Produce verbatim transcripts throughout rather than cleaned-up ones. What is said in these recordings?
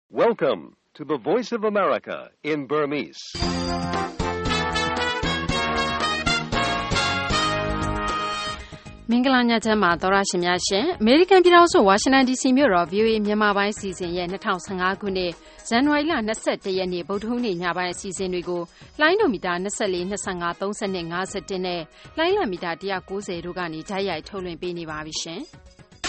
Welcome to the Voice of America in Burmese. ။မင်္ဂလာညချမ်းပါသောရရှင်များရှင်။ အမေရိကန်ပြည်ထောင်စုဝါရှင်တန်ဒီစီမြို့တော် ဗွီအိုအေမြန်မာပိုင်းအစီအစဉ်ရဲ့၂၀၁၅ခုနှစ်ဇန်နဝါရီလ၂၁ရက်နေ့ဗုဒ္ဓဟူးနေ့ညပိုင်းအစီအစဉ်တွေကိုလှိုင်းဒိုမီတာ၂၄၊၂၅၊၃၂၊၅၁နဲ့လှိုင်းလံမီတာ၁၉၀တို့ကနေဓာတ်ရိုက်ထုတ်လွှင့်ပေးနေပါပြီရှင်။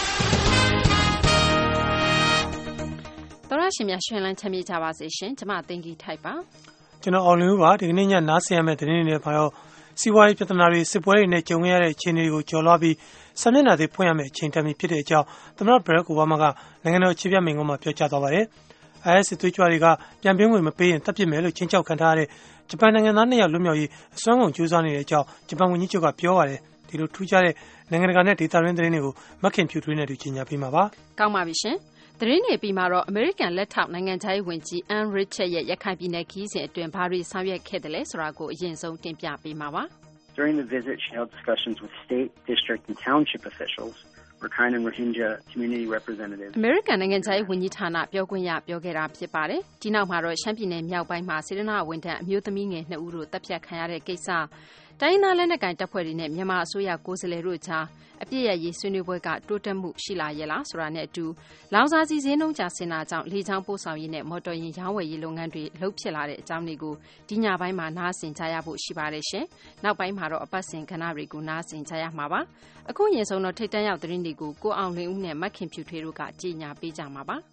သောရရှင်များရှင်လန်းချမ်းမြေ့ကြပါစေရှင်။ကျွန်မသိင်္ဂီထိုက်ပါ။ကျွန်တော်အောင်လင်းဦးပါဒီကနေ့ညနားဆင်ရမယ့်သတင်းတွေနဲ့ပါတော့စီးပွားရေးပြဿနာတွေစစ်ပွဲတွေနဲ့ကြုံရတဲ့အခြေအနေတွေကိုကျော်လွှားပြီးစာမျက်နှာတွေဖွင့်ရမယ့်အချိန်တန်ပြီဖြစ်တဲ့အကြောင်းသမ္မတဘရက်အိုဘားမားကနိုင်ငံတော်အခြေပြမိန့်ခွန်းမှာပြောကြားသွားပါတယ်။ အိုင်အက်စ် စစ်သွေးကြွတွေကပြန်ပြင်းဝင်မပေးရင်တပ်ပစ်မယ်လို့ချင်းချောက်ခံထားရတဲ့ဂျပန်နိုင်ငံသားနှစ်ယောက်လွတ်မြောက်ရေးအစွမ်းကုန်ကြိုးစားနေတဲ့အကြောင်းဂျပန်ဝန်ကြီးချုပ်ကပြောပါတယ်။ဒီလိုထူးခြားတဲ့နိုင်ငံတကာနဲ့ဒေသတွင်းသတင်းတွေကိုမခင်ဖြူထွေးနဲ့တူကြီးညာပေးမှာပါ။ကောင်းပါပြီရှင်။သတင်းတွေပြီးမှာတော့အမေရိကန်လက်ထောက်နိုင်ငံခြားရေးဝန်ကြီးအန်ရစ်ချက်ရဲ့ရခိုင်ပြည်နယ်ခရီးစဉ်အတွင်းဘာတွေဆောင်ရွက်ခဲ့တယ်လဲဆိုတာကိုအရင်ဆုံးတင်ပြပေးမှာပါ။ During the visit, she held discussions with state, district, and township officials, Rakhine and Rohingya community representatives. အမေရိကန်နိုင်ငံခြားရေးဝန်ကြီးဌာနပြောခွင့်ရပြောခဲ့တာဖြစ်ပါတယ်။ဒီနောက်မှာတော့ရှမ်းပြည်နယ်မြောက်ပိုင်းမှာစေတနာဝန်ထမ်းအမျိုးသမီးငယ်နှစ်ဦးတို့တပ်ဖြတ်ခံရတဲ့ကိစ္စတိုင်းသားလက်နက်ကိုင်တပ်ဖွဲ့တွေနဲ့မြန်မာအစိုးရကိုယ်စားလှယ်တို့ကြားအပြစ်ရရေးဆွေးနွေးပွဲကတိုးတက်မှုရှိလာရဲ့လားဆိုတာနဲ့အတူလောင်စာဆီဈေးနှုန်းကျဆင်းတာကြောင့်လေကြောင်းပို့ဆောင်ရေးနဲ့မော်တော်ယာဉ်ရောင်းဝယ်ရေးလုပ်ငန်းတွေလှုပ်ဖြစ်လာတဲ့အကြောင်းတွေကိုဒီညပိုင်းမှာနားဆင်ကြရဖို့ရှိပါတယ်ရှင်။နောက်ပိုင်းမှာတော့အပတ်စဉ်ကဏ္ဍတွေကိုနားဆင်ကြရမှာပါ။အခုရင်ဆုံးတော့ထိတ်တန့်ရောက်သတင်းတွေကိုကိုအောင်လင်းဦးနဲ့မခင်ဖြူထွေးတို့ကကြေညာပေးကြမှာပါ။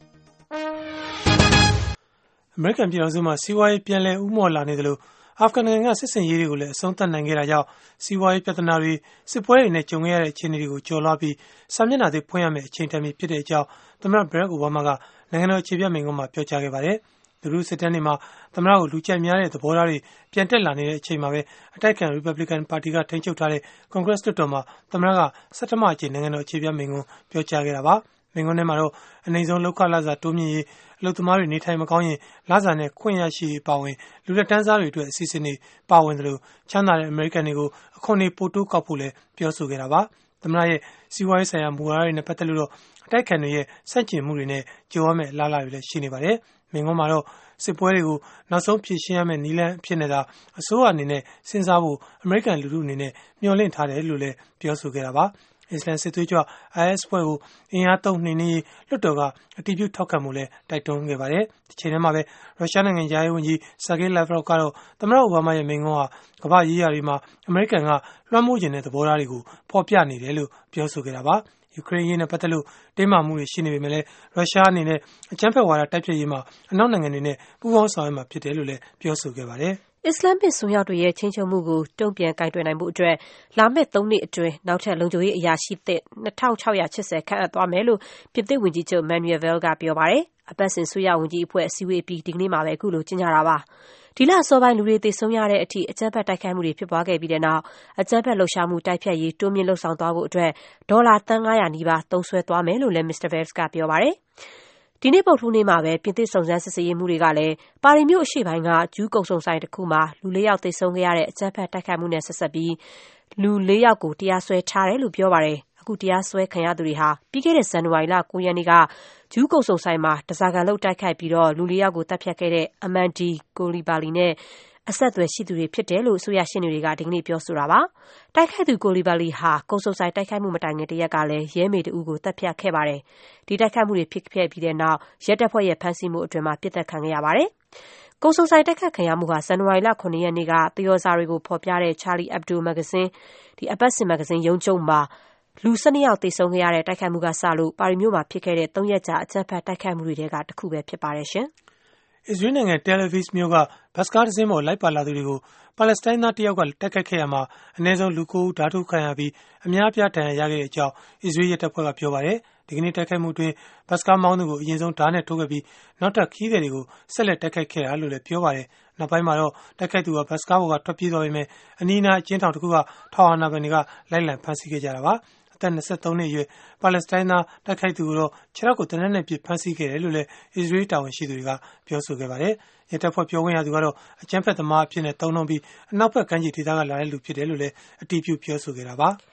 အမေရိကန်ပြည်ထောင်စုမှာစီးပွားရေးပြန်လည်ဦးမော့လာနေတယ်လို့အာဖဂန်နိုင်ငံကစစ်စင်ရေးတွေကိုလည်းအဆုံးသတ်နိုင်ခဲ့တာကြောင့်စီးပွားရေးပြဿနာတွေစစ်ပွဲတွေနဲ့ကြုံရတဲ့အခြေအနေတွေကိုကျော်လွှားပြီးစာမျက်နှာတွေဖွင့်ရမယ့်အချိန်တန်ပြီဖြစ်တဲ့အကြောင်းသမ္မတဘရက်အိုဘားမားကနိုင်ငံတော်အခြေပြမိန့်ခွန်းမှာပြောကြားခဲ့ပါတယ်။လူထုစစ်တမ်းတွေမှာသမ္မတကိုလူကြိုက်များတဲ့သဘောထားတွေပြန်တက်လာနေတဲ့အချိန်မှာပဲအတိုက်အခံ Republican ပါတီကထိန်းချုပ်ထားတဲ့ Congress လွှတ်တော်မှာသမ္မတကဆဌမအကြိမ်နိုင်ငံတော်အခြေပြမိန့်ခွန်းပြောကြားခဲ့တာပါ။မိန့်ခွန်းထဲမှာတော့အနေဆုံးလောက်ခလစာတိုးမြင့်ရေးအလုပ်သမားတွေနေထိုင်မကောင်းရင်လစာနဲ့ခွင့်ရရှိရေးပါဝင်လူလက်တန်းစားတွေအတွက်အစီအစဉ်တွေပါဝင်တယ်လို့ချမ်းသာတဲ့အမေရိကန်တွေကိုအခွန်တွေပိုတိုးကောက်ဖို့လည်းပြောဆိုခဲ့တာပါ။သမ္မတရဲ့စီးပွားရေးဆိုင်ရာမူဝါဒတွေနဲ့ပတ်သက်လို့တော့အတိုက်အခံတွေရဲ့စန့်ကျင်မှုတွေနဲ့ကြိုးရမယ့်အလားအလာတွေလည်းရှိနေပါတယ်။မိန့်ခွန်းမှာတော့စစ်ပွဲတွေကိုနောက်ဆုံးဖြေရှင်းရမယ့်နည်းလမ်းဖြစ်နေတာအစိုးရအနေနဲ့စဉ်းစားဖို့အမေရိကန်လူထုအနေနဲ့မျှော်လင့်ထားတယ်လို့လည်းပြောဆိုခဲ့တာပါ။အစ္စလမ်စစ်သွေးကြွ အိုင်အက်စ် ဖွဲ့ကိုအင်အားသုံးနှိမ်နင်းရေးလွှတ်တော်ကအတည်ပြုထောက်ခံမှုလည်းတိုက်တွန်းခဲ့ပါတယ်။ဒီချိန်ထဲမှာပဲရုရှားနိုင်ငံသားရေးဝန်ကြီးဆာဂေးလက်ဗရော့ကတော့သမ္မတအိုဘားမားရဲ့မိန့်ခွန်းဟာကမ္ဘာ့ရေးရာတွေမှာအမေရိကန်ကလွှမ်းမိုးခြင်းတဲ့သဘောထားတွေကိုဖော်ပြနေတယ်လို့ပြောဆိုခဲ့တာပါ။ယူကရိန်းရေးနဲ့ပတ်သက်လို့တင်းမာမှုတွေရှိနေပေမဲ့လည်းရုရှားအနေနဲ့အကြမ်းဖက်ဝါဒတိုက်ဖျက်ရေးမှာအနောက်နိုင်ငံတွေနဲ့ပူးပေါင်းဆောင်ရွက်မှာဖြစ်တယ်လို့လည်းပြောဆိုခဲ့ပါတယ်။အစ္စလာမစ်ဆွန်ရောက်တွေရဲ့ချင်းချုပ်မှုကိုတုံ့ပြန်ကင်တွယ်နိုင်မှုအတွက်လာမယ့်သုံးနှစ်အတွင်းနောက်ထပ်လုံခြုံရေးအရာရှိသစ်နှစ်ထောင်ခြောက်ရာ၈၀ခန့်အပ်သွားမယ်လို့ပြင်သစ်ဝန်ကြီးချုပ် Manuel Valls ကပြောပါတယ်။အပတ်စဉ်ဆွေးရဝန်ကြီးအဖွဲ့အစည်းအဝေးပြီးဒီကနေ့မှာပဲအခုလိုကြေညာတာပါ။ဒီလအစောပိုင်းလူတွေသေဆုံးရတဲ့အထိအကြမ်းဖက်တိုက်ခိုက်မှုတွေဖြစ်ပွားခဲ့ပြီးတဲ့နောက်အကြမ်းဖက်လှုပ်ရှားမှုတိုက်ဖျက်ရေးတိုးမြင့်လှုပ်ဆောင်သွားဖို့အတွက်ဒေါ်လာသန်း၅ရာနီးပါးသုံးစွဲသွားမယ်လို့လည်း မစ္စတာ Valls ကပြောပါတယ်။ဒီနေ့ပုတ်ထူးနေ့မှာပဲပြင်သစ်စုံစမ်းစစ်ဆေးရေးမှုတွေကလည်းပါရီမြို့အရှေ့ပိုင်းကဂျူးကုံစုံဆိုင်တစ်ခုမှာလူလေးယောက်သေဆုံးခဲ့ရတဲ့အကြမ်းဖက်တိုက်ခိုက်မှုနဲ့ဆက်ဆက်ပြီးလူလေးယောက်ကိုတရားစွဲထားတယ်လို့ပြောပါတယ်။အခုတရားစွဲခံရသူတွေဟာပြီးခဲ့တဲ့ဇန်နဝါရီလ၉ရက်နေ့ကဂျူးကုံစုံဆိုင်မှာတစားကန်လုတ်တိုက်ခိုက်ပြီးတော့လူလေးယောက်ကိုတပ်ဖြတ်ခဲ့တဲ့အမန်ဒီကိုလီဘာလီနဲ့အဆက်အသွယ်ရှိသူတွေဖြစ်တယ်လို့အစိုးရရှင်းတွေကဒီကနေ့ပြောဆိုတာပါ။တိုက်ခိုက်သူကိုလီဘာလီဟာကုံစုံဆိုင်တိုက်ခိုက်မှုမတိုင်ခင်တရက်ကလည်းရဲမေတအူးကိုတပ်ဖြတ်ခဲ့ပါတယ်။ဒီတိုက်ခိုက်မှုတွေဖြစ်ခဲ့ပြီးတဲ့နောက်ရဲတပ်ဖွဲ့ရဲ့ဖမ်းဆီးမှုအတွင်းမှာပြစ်ဒဏ်ခံခဲ့ရပါတယ်။ကုံစုံဆိုင်တိုက်ခိုက်ခံရမှုဟာဇန်နဝါရီလခုနှစ်ရက်နေ့ကသရော်စာတွေကိုဖော်ပြတဲ့ Charlie Hebdo မဂ္ဂဇင်းဒီအပတ်စဉ်မဂ္ဂဇင်းရုံးချုပ်မှာလူ၁၂ယောက်သေဆုံးခဲ့ရတဲ့တိုက်ခိုက်မှုကစလို့ပါရီမြို့မှာဖြစ်ခဲ့တဲ့သုံးရက်ကြာအကြမ်းဖက်တိုက်ခိုက်မှုတွေထဲကတစ်ခုပဲဖြစ်ပါတယ်ရှင်။အစ္စရေးနိုင်ငံတယ်လ်အဗစ်မြို့ကဘတ်စကားတစ်စင်းပေါ်လိုက်ပါလာသူတွေကိုပါလက်စတိုင်းသားတယောက်ကတိုက်ခိုက်ခဲ့ရမှာအနည်းဆုံးလူကိုးဦးဓာတ်ထုတ်ခံရပြီးအများအပြားဒဏ်ရာရခဲ့တဲ့အကြောင်းအစ္စရေးရဲတပ်ဖွဲ့ကပြောပါတယ်။ဒီကနေ့တိုက်ခိုက်မှုအတွင်းဘတ်စကားမောင်းသူကိုအရင်ဆုံးဓာတ်နဲ့ထိုးခဲ့ပြီးနောက်ထပ်ခီးသည်တွေကိုဆက်လက်တိုက်ခိုက်ခဲ့တာလို့လည်းပြောပါတယ်။နောက်ပိုင်းမှာတော့တိုက်ခိုက်သူကဘတ်စကားပေါ်ကထွက်ပြေးသွားပေမဲ့အနီးအနားအကျဉ်းထောင်တစ်ခုကထောင်အာဏာပိုင်တွေကလိုက်လံဖမ်းဆီးခဲ့ကြတာပါ။အသက်၂၃နှစ်အရွယ်ပါလက်စတိုင်းသားတိုက်ခိုက်သူကိုတော့ခြေထောက်ကိုတနက်နဲ့ပြစ်ဖမ်းဆီးခဲ့တယ်လို့လည်းအစ္စရေးတာဝန်ရှိသူတွေကပြောဆိုခဲ့ပါတယ်။ရဲတပ်ဖွဲ့ပြောခွင့်ရသူကတော့အကြမ်းဖက်သမားအဖြစ်နဲ့သုံးနှုန်းပြီးအနောက်ဘက်ကမ်းခြေဒေသကလာတဲ့လူဖြစ်တယ်လို့လည်းအတည်ပြုပြောဆိုခဲ့တာပါ။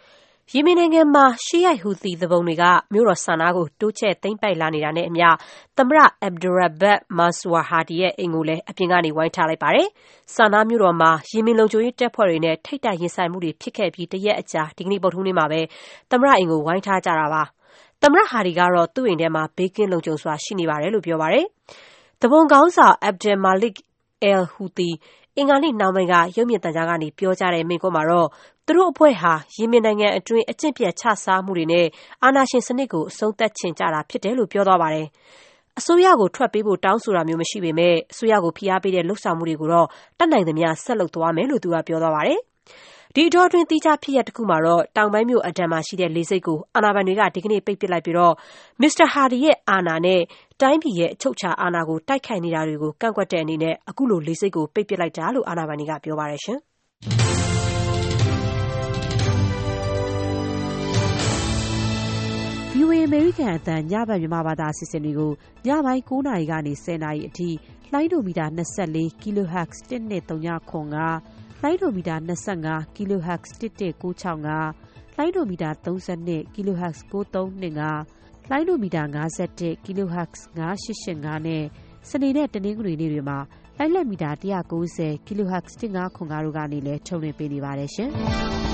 ယီမင်နိုင်ငံမှာရှီယိုက်ဟူသီသူပုန်တွေကမြို့တော်ဆာနာကိုတိုးချဲ့သိမ်းပိုက်လာနေတာနဲ့အမျှသမ္မတ Abdurrabbah Mansour Hadi ရဲ့အိမ်ကိုလည်းအပြင်ကနေဝိုင်းထားလိုက်ပါတယ်။ဆာနာမြို့တော်မှာယီမင်လုံခြုံရေးတပ်ဖွဲ့တွေနဲ့ထိပ်တိုက်ရင်ဆိုင်မှုတွေဖြစ်ခဲ့ပြီးတရက်အကြာဒီကနေ့ဗုဒ္ဓဟူးနေ့မှာပဲသမ္မတအိမ်ကိုဝိုင်းထားကြတာပါ။သမ္မတဟာဒီကတော့သူ့အိမ်ထဲမှာဘေးကင်းလုံခြုံစွာရှိနေပါတယ်လို့ပြောပါတယ်။သူပုန်ခေါင်းဆောင် Abdel Malik al-Houthi အင်္ဂါနေ့နှောင်းပိုင်းကရုပ်မြင်သံကြားကနေပြောကြားတဲ့မိန့်ခွန်းမှာတော့သူတို့အဖွဲ့ဟာယီမင်နိုင်ငံအတွင်းအကျင့်ပြတ်ချစားမှုတွေနဲ့အာဏာရှင်စနစ်ကိုအဆုံးသတ်ချင်ကြတာဖြစ်တယ်လို့ပြောသွားပါတယ်။အစိုးရကိုထွက်ပေးဖို့တောင်းဆိုတာမျိုးမရှိပေမဲ့အစိုးရကိုဖိအားပေးတဲ့လှုပ်ဆောင်မှုတွေကိုတော့တတ်နိုင်သမျှဆက်လုပ်သွားမယ်လို့သူကပြောသွားပါတယ်။ဒီအတောအတွင်းတိကျဖြစ်ရပ်တစ်ခုမှာတော့တောင်ပိုင်းမြို့အဒံမှာရှိတဲ့လေဆိပ်ကိုအာဏာပိုင်တွေကဒီကနေ့ပိတ်ပစ်လိုက်ပြီးတော့မစ္စတာဟာဒီရဲ့အာဏာနဲ့တိုင်းပြည်ရဲ့အချုပ်အခြာအာဏာကိုတိုက်ခိုက်နေတာတွေကိုကန့်ကွက်တဲ့အနေနဲ့အခုလိုလေဆိပ်ကိုပိတ်ပစ်လိုက်တာလို့အာဏာပိုင်တွေကပြောပါတယ်ရှင်။ဗီအိုအေ အမေရိကန်အသံညဘက်မြန်မာဘာသာအစီအစဉ်တွေကိုညပိုင်း၉နာရီကနေ၁၀နာရီအထိလိုင်းဒိုမီတာ၂၄ kilohertz တစ်နှစ်သုံးခု၅လိုင်းဒိုမီတာ၂၅ kilohertz တစ်တစ်ကို၆၅လိုင်းဒိုမီတာ၃၂ kilohertz ကိုသုံး၂၅လိုင်းဒိုမီတာ၅၁ kilohertz ၅၈၈၅နဲ့စနေနဲ့တနင်္ဂနွေနေ့တွေမှာလိုင်းလက်မီတာ၁၉၀ kilohertz တစ်၅ခု၅တို့ကနေလည်းထုတ်လွှင့်ပေးနေပါတယ်ရှင်။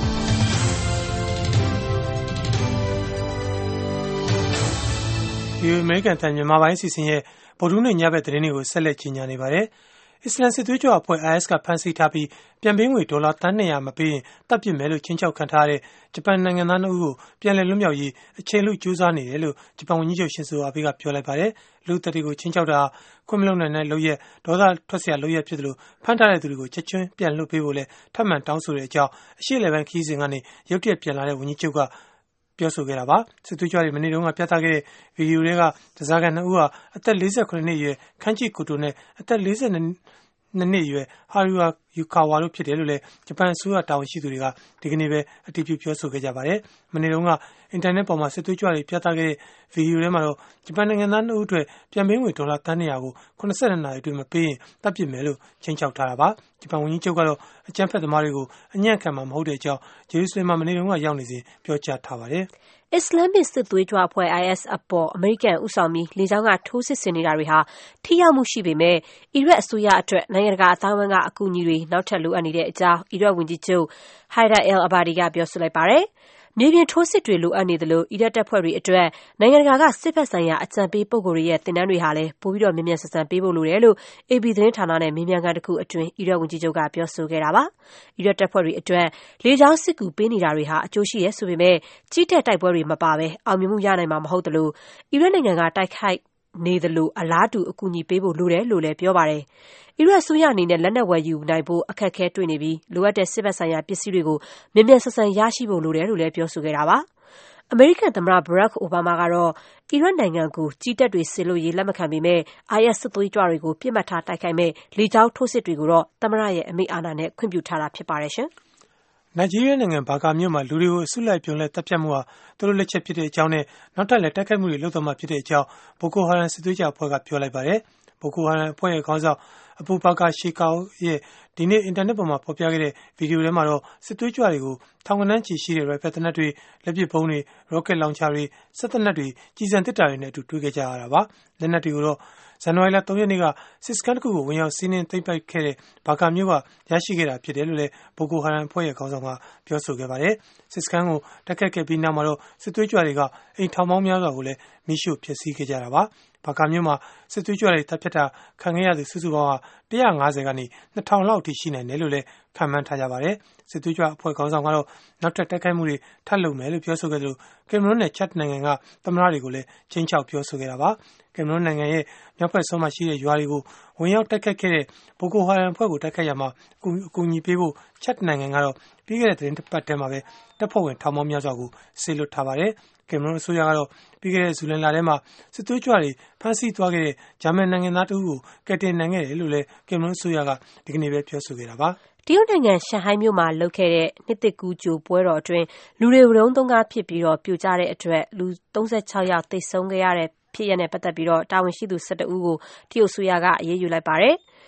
ဒီအမေရိကန်တန်မြန်မာပိုင်းစီစဉ်ရဲ့ဗုဒ္ဓဟူးနေ့ညဘက်သတင်းတွေကိုဆက်လက်ကြီးညာနေပါတယ်။အစ္စလမ်စစ်သွေးကြွအဖွဲ့ အိုင်အက်စ် ကဖမ်းဆီးထားပြီးပြန်ပေးငွေဒေါ်လာတန်း၂၀၀မပေးရင်တပ်ပစ်မယ်လို့ချင်းချောက်ခံထားတဲ့ဂျပန်နိုင်ငံသားနှစ်ဦးကိုပြန်လည်လွတ်မြောက်ရေးအချိန်လူကြိုးစားနေတယ်လို့ဂျပန်ဝန်ကြီးချုပ်ရှင်ဇိုအာဘေးကပြောလိုက်ပါတယ်။လူသက်တွေကိုချင်းချောက်တာခွင့်မလုပ်နိုင်တဲ့လုပ်ရက်ဒေါသထွက်စရာလုပ်ရက်ဖြစ်တယ်လို့ဖမ်းထားတဲ့သူတွေကိုချက်ချင်းပြန်လွှတ်ပေးဖို့လည်းထပ်မံတောင်းဆိုတဲ့အကြောင်းအရှေ့လေပိုင်းခီးစဉ်ကနေရုတ်တရက်ပြန်လာတဲ့ဝန်ကြီးချုပ်ကပြောဆိုခဲ့တာပါစစ်သွေးကြွတွေမနေ့တုန်းကပြသခဲ့တဲ့ဗီဒီယိုတွေကဒဇာကန်နှစ်ဦးဟာအသက်၄၉နှစ်အရွယ်ခန်းချီကိုတိုနဲ့အသက်၄၂နှစ်အရွယ်ဟာရီဝါယူကာဝါတို့ဖြစ်တယ်လို့လည်းဂျပန်အစိုးရတာဝန်ရှိသူတွေကဒီကနေ့ပဲအတည်ပြုပြောဆိုခဲ့ကြပါတယ်မနေ့တုန်းကအင်တာနက်ပေါ်မှာစစ်သွေးကြွတွေပြသခဲ့တဲ့ဗီဒီယိုထဲမှာတော့ဂျပန်နိုင်ငံသားနှစ်ဦးအတွက်ပြန်ပေးငွေဒေါ်လာတန်း၂၀၀ကိုခုနှစ်နာရီအတွင်းမပေးရင်တပ်ပစ်မယ်လို့ချင်းချောက်ထားတာပါဂျပန်ဝန်ကြီးချုပ်ကတော့အကြမ်းဖက်သမားတွေကိုအညံ့ခံမှာမဟုတ်တဲ့အကြောင်းဂျေရုဆလင်မှာမနေ့တုန်းကရောက်နေစဉ်ပြောကြားထားပါတယ်အစ္စလာမစ်စစ်သွေးကြွအဖွဲ့ အိုင်အက်စ် အပေါ်အမေရိကန်ဦးဆောင်ပြီးလေကြောင်းကထိုးစစ်ဆင်နေတာတွေဟာထိရောက်မှုရှိပေမဲ့အီရတ်အစိုးရအတွက်နိုင်ငံတကာအတိုင်းအဝန်းကအကူအညီတွေနောက်ထပ်လိုအပ်နေတဲ့အကြောင်းအီရတ်ဝန်ကြီးချုပ်ဟိုင်ဒါအယ်အဘာဒီကပြောဆိုလိုက်ပါတယ်။မြေပြင်ထိုးစစ်တွေလိုအပ်နေသလိုအီရတ်တပ်ဖွဲ့တွေအတွက်နိုင်ငံတကာကစစ်ဘက်ဆိုင်ရာအကြံပေးပုဂ္ဂိုလ်တွေရဲ့သင်တန်းတွေဟာလည်းပိုပြီးတော့မြင်မြန်ဆန်ဆန်ပေးဖို့လိုတယ်လို့ အေပီ သတင်းဌာနနဲ့မေးမြန်းခန်းတစ်ခုအတွင်းအီရတ်ဝန်ကြီးချုပ်ကပြောဆိုခဲ့တာပါ။အီရတ်တပ်ဖွဲ့တွေအတွက်လေကြောင်းစစ်ကူပေးနေတာတွေဟာအကျိုးရှိရဲဆိုပေမဲ့ကြီးတက်တိုက်ပွဲတွေမပါဘဲအောင်မြင်မှုရနိုင်မှာမဟုတ်သလိုအီရတ်နိုင်ငံကတိုက်ခိုက်နေသလိုအလားတူအကူအညီပေးဖို့လိုတယ်လို့လည်းပြောပါတယ်။အီရတ်အစိုးရအနေနဲ့လက်နက်ဝယ်ယူနိုင်ဖို့အခက်အခဲတွေ့နေပြီးလိုအပ်တဲ့စစ်ဘက်ဆိုင်ရာပစ္စည်းတွေကိုမြန်မြန်ဆန်ဆန်ရရှိဖို့လိုတယ်လို့လည်းပြောဆိုခဲ့တာပါ။အမေရိကန်သမ္မတဘရက်ခ်အိုဘားမားကတော့အီရတ်နိုင်ငံကိုကြီးတပ်တွေဆင်လို့ရေးလက်မခံပေမဲ့ အိုင်အက်စ် စစ်သွေးကြွတွေကိုပြစ်မှတ်ထားတိုက်ခိုက်မဲ့လေကြောင်းထိုးစစ်တွေကိုတော့သမ္မတရဲ့အမိန့်အာဏာနဲ့ခွင့်ပြုထားတာဖြစ်ပါတယ်ရှင်။နိုင်ဂျီးရီးယားနိုင်ငံဘာကာမြို့မှာလူတွေကိုအစုလိုက်ပြုံလိုက်တပ်ဖြတ်မှုဟာသူတို့လက်ချက်ဖြစ်တဲ့အကြောင်းနဲ့နောက်ထပ်လည်းတိုက်ခိုက်မှုတွေလုပ်သွားမှာဖြစ်တဲ့အကြောင်းဘိုကိုဟာရန်စစ်သွေးကြွအဖွဲ့ကပြောလိုက်ပါတယ်။ဘိုကိုဟာရန်အဖွဲ့ရဲ့ခေါင်းဆောင်အဘူဘာကာရှီကာရဲ့ဒီနေ့အင်တာနက်ပေါ်မှာဖော်ပြခဲ့တဲ့ဗီဒီယိုထဲမှာတော့စစ်သွေးကြွတွေကိုထောင်ကနန်းချီရှိတဲ့ရိုက်ဖယ်သေနတ်တွေလက်ပစ်ဗုံးတွေရော့ကက်လောင်ချာတွေစက်သေနတ်တွေကြီးစံတစ်တာတွေနဲ့အတူတွေ့ခဲ့ကြရတာပါလက်နက်တွေကိုတော့ဇန်နဝါရီလ၃ရက်နေ့ကစစ်စကန်တစ်ခုကိုဝင်ရောက်စီးနင်းသိမ်းပိုက်ခဲ့တဲ့ဘာကာမြို့ကရရှိခဲ့တာဖြစ်တယ်လို့လည်းဘိုကိုဟာရန်အဖွဲ့ရဲ့ခေါင်းဆောင်ကပြောဆိုခဲ့ပါတယ်စစ်စကန်ကိုတိုက်ခတ်ခဲ့ပြီးနောက်မှာတော့စစ်သွေးကြွတွေကအိမ်ထောင်ပေါင်းများစွာကိုလည်းမိရှို့ဖျက်ဆီးခဲ့ကြတာပါဘာကာမြို့မှာစစ်သွေးကြွတွေတပ်ဖြတ်တာခံခဲ့ရသူစုစုပေါင်းဟာ၁၅၀ကနေ၂ထောင်လောက်အထိရှိနိုင်တယ်လို့လည်းခန့်မှန်းထားကြပါတယ်စစ်သွေးကြွအဖွဲ့ခေါင်းဆောင်ကတော့နောက်ထပ်တိုက်ခိုက်မှုတွေထပ်လုပ်မယ်လို့ပြောဆိုခဲ့သလိုကင်မရွန်နဲ့ချတ်နိုင်ငံကသမ္မတတွေကိုလည်းချင်းချောက်ပြောဆိုခဲ့တာပါကင်မရွန်နိုင်ငံရဲ့မြောက်ဘက်ဆုံးမှာရှိတဲ့ရွာတွေကိုဝင်ရောက်တိုက်ခတ်ခဲ့တဲ့ဘိုကိုဟာရန်အဖွဲ့ကိုတိုက်ခတ်ရမှာအကူအညီပေးဖို့ချတ်နိုင်ငံကတော့ပြီးခဲ့တဲ့သတင်းတစ်ပတ်ထဲမှာပဲတပ်ဖွဲ့ဝင်ထောင်ပေါင်းများစွာကိုဆေလွတ်ထားပါတယ်ကင်မရွန်အစိုးရကတော့ပြီးခဲ့တဲ့ဇူလိုင်လထဲမှာစစ်သွေးကြွတွေဖမ်းဆီးသွားခဲ့တဲ့ဂျာမန်နိုင်ငံသားတဦးကိုကယ်တင်နိုင်ခဲ့တယ်လို့လည်းကင်မရွန်အစိုးရကဒီကနေ့ပဲပြောဆိုခဲ့တာပါတရုတ်နိုင်ငံရှန်ဟိုင်းမြို့မှာလုပ်ခဲ့တဲ့နှစ်သစ်ကူးကြိုပွဲတော်အတွင်းလူတွေဝုန်းသုံးကားဖြစ်ပြီးတော့ပြိုကျတဲ့အတွက်လူ၃၆ယောက်သေဆုံးခဲ့ရတဲ့ဖြစ်ရပ်နဲ့ပတ်သက်ပြီးတော့တာဝန်ရှိသူ၁၁ဦးကိုတရုတ်အစိုးရကအရေးယူလိုက်ပါတယ်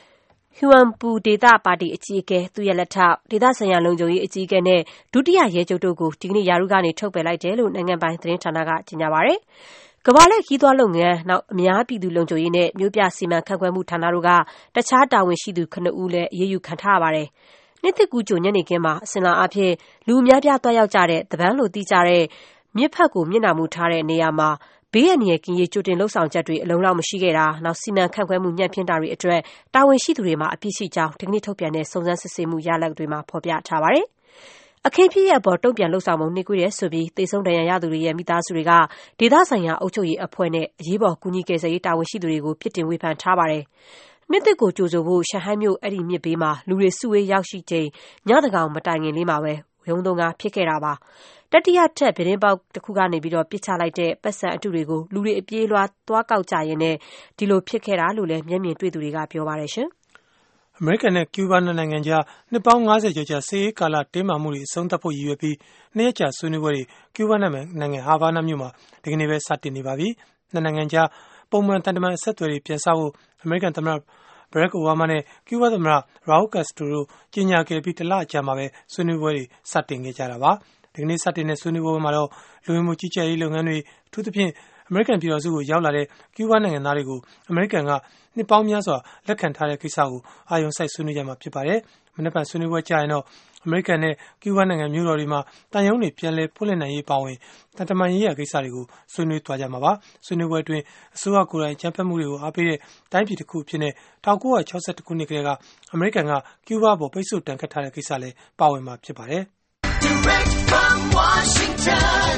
ဟွမ်ပူဒေသပါတီအကြီးအကဲသူရဲ့လက်ထောက်ဒေသဆိုင်ရာလုံခြုံရေးအကြီးအကဲနဲ့ဒုတိယရဲချုပ်တို့ကိုဒီကနေ့ရာထူးကနေထုတ်ပယ်လိုက်တယ်လို့နိုင်ငံပိုင်သတင်းဌာနကကြေညာပါတယ်။ကမ္ဘာလှည့်ခီးသွွားလုပ်ငန်းနောက်အများပြည်သူလုံခြုံရေးနဲ့မြို့ပြစီမံခန့်ခွဲမှုဌာနတို့ကတခြားတာဝန်ရှိသူခုနှစ်ဦးလည်းအရေးယူခံထားရပါတယ်။နှစ်သစ်ကူးကြိုညနေခင်းမှာအစဉ်လာအဖြစ်လူအများပြားသွားရောက်ကြတဲ့တပန်းလိုသိကြတဲ့မြစ်ဖက်ကိုမျက်နှာမူထားတဲ့နေရာမှာဘေးရန်ရဲ့ကင်းရေးကြိုတင်လှုပ်ဆောင်ချက်တွေအလုံးလောက်မရှိခဲ့တာနောက်စီမံခန့်ခွဲမှုညံ့ဖျင်းတာတွေအတွက်တာဝန်ရှိသူတွေမှာအပြစ်ရှိကြောင်းဒီကနေ့ထုတ်ပြန်တဲ့စုံစမ်းစစ်ဆေးမှုရလဒ်တွေမှာဖော်ပြထားပါတယ်။အခင်းဖြစ်ရဲ့အပေါ်တုံ့ပြန်လှုပ်ဆောင်မှုနှိကွေးတယ်ဆိုပြီးသေဆုံးဒဏ်ရာရသူတွေရဲ့မိသားစုတွေကဒေသဆိုင်ရာအုပ်ချုပ်ရေးအဖွဲ့နဲ့အရေးပေါ်ကူညီကယ်ဆယ်ရေးတာဝန်ရှိသူတွေကိုပြစ်တင်ဝေဖန်ထားပါတယ်။နှစ်သစ်ကိုကြိုဆိုဖို့ရှန်ဟိုင်းမြို့အဲ့ဒီမြစ်ဘေးမှာလူတွေစုဝေးရောက်ရှိချိန်ညတကောင်မတိုင်ခင်လေးမှာပဲရုံးသုံးကားဖြစ်ခဲ့တာပါ။တတိယထက်ပြတင်းပေါက်တစ်ခုကနေပြီးတော့ပစ်ချလိုက်တဲ့ပတ်စံအတုတွေကိုလူတွေအပြေးလွှားသွားကောက်ကြရင်းနဲ့ဒီလိုဖြစ်ခဲ့တာလို့လည်းမျက်မြင်တွေ့သူတွေကပြောပါတယ်ရှင်။အမေရိကန်နဲ့ကျူးဘားနိုင်ငံကြားနှစ်ပေါင်း၅၀ကျော်ကြာစစ်ရေးကာလတင်းမာမှုတွေအဆုံးသတ်ဖို့ရည်ရွယ်ပြီးနှစ်ရက်ကြာဆွေးနွေးပွဲတွေကျူးဘားနိုင်ငံဟာဗာနာမြို့မှာဒီကနေ့ပဲစတင်နေပါပြီ။နှစ်နိုင်ငံကြားပုံမှန်တန်တမာအဆက်အသွယ်တွေပြန်ဆောက်ဖို့အမေရိကန်သမ္မတဘရက်အိုဘားမားနဲ့ကျူးဘားသမ္မတရာဟူကက်စထရိုတို့ကြီးညာခဲ့ပြီးတလအကြာမှာပဲဆွေးနွေးပွဲတွေစတင်ခဲ့ကြတာပါ။ဒီကနေ့စတင်တဲ့ဆွေးနွေးပွဲမှာတော့လူဝင်မှုကြီးကြပ်ရေးလုပ်ငန်းတွေအထူးသဖြင့်အမေရိကန်ပြည်တော်စုကိုရောက်လာတဲ့ကျူးဘားနိုင်ငံသားတွေကိုအမေရိကန်ကနှစ်ပေါင်းများစွာလက်ခံထားတဲ့ကိစ္စကိုအာရုံစိုက်ဆွေးနွေးကြမှာဖြစ်ပါတယ်။မနေ့ကဆွေးနွေးပွဲကြာရင်တော့အမေရိကန်နဲ့ကျူးဘားနိုင်ငံမြို့တော်တွေမှာတန်ယုံတွေပြန်လည်ဖွင့်လှစ်နိုင်ရေးပါဝင်တန်တမန်ရေးရာကိစ္စတွေကိုဆွေးနွေးသွားကြမှာပါ။ဆွေးနွေးပွဲအတွင်းအစိုးရကိုယ်တိုင်ကြမ်းဖက်မှုတွေကိုအားပေးတဲ့တိုင်းပြည်တစ်ခုအဖြစ်နဲ့၁၉၆၁ခုနှစ်ကတည်းကအမေရိကန်ကကျူးဘားပေါ်ပိတ်ဆို့တန်ခတ်ထားတဲ့ကိစ္စလည်းပါဝင်မှာဖြစ်ပါတယ်။ Direct from Washington,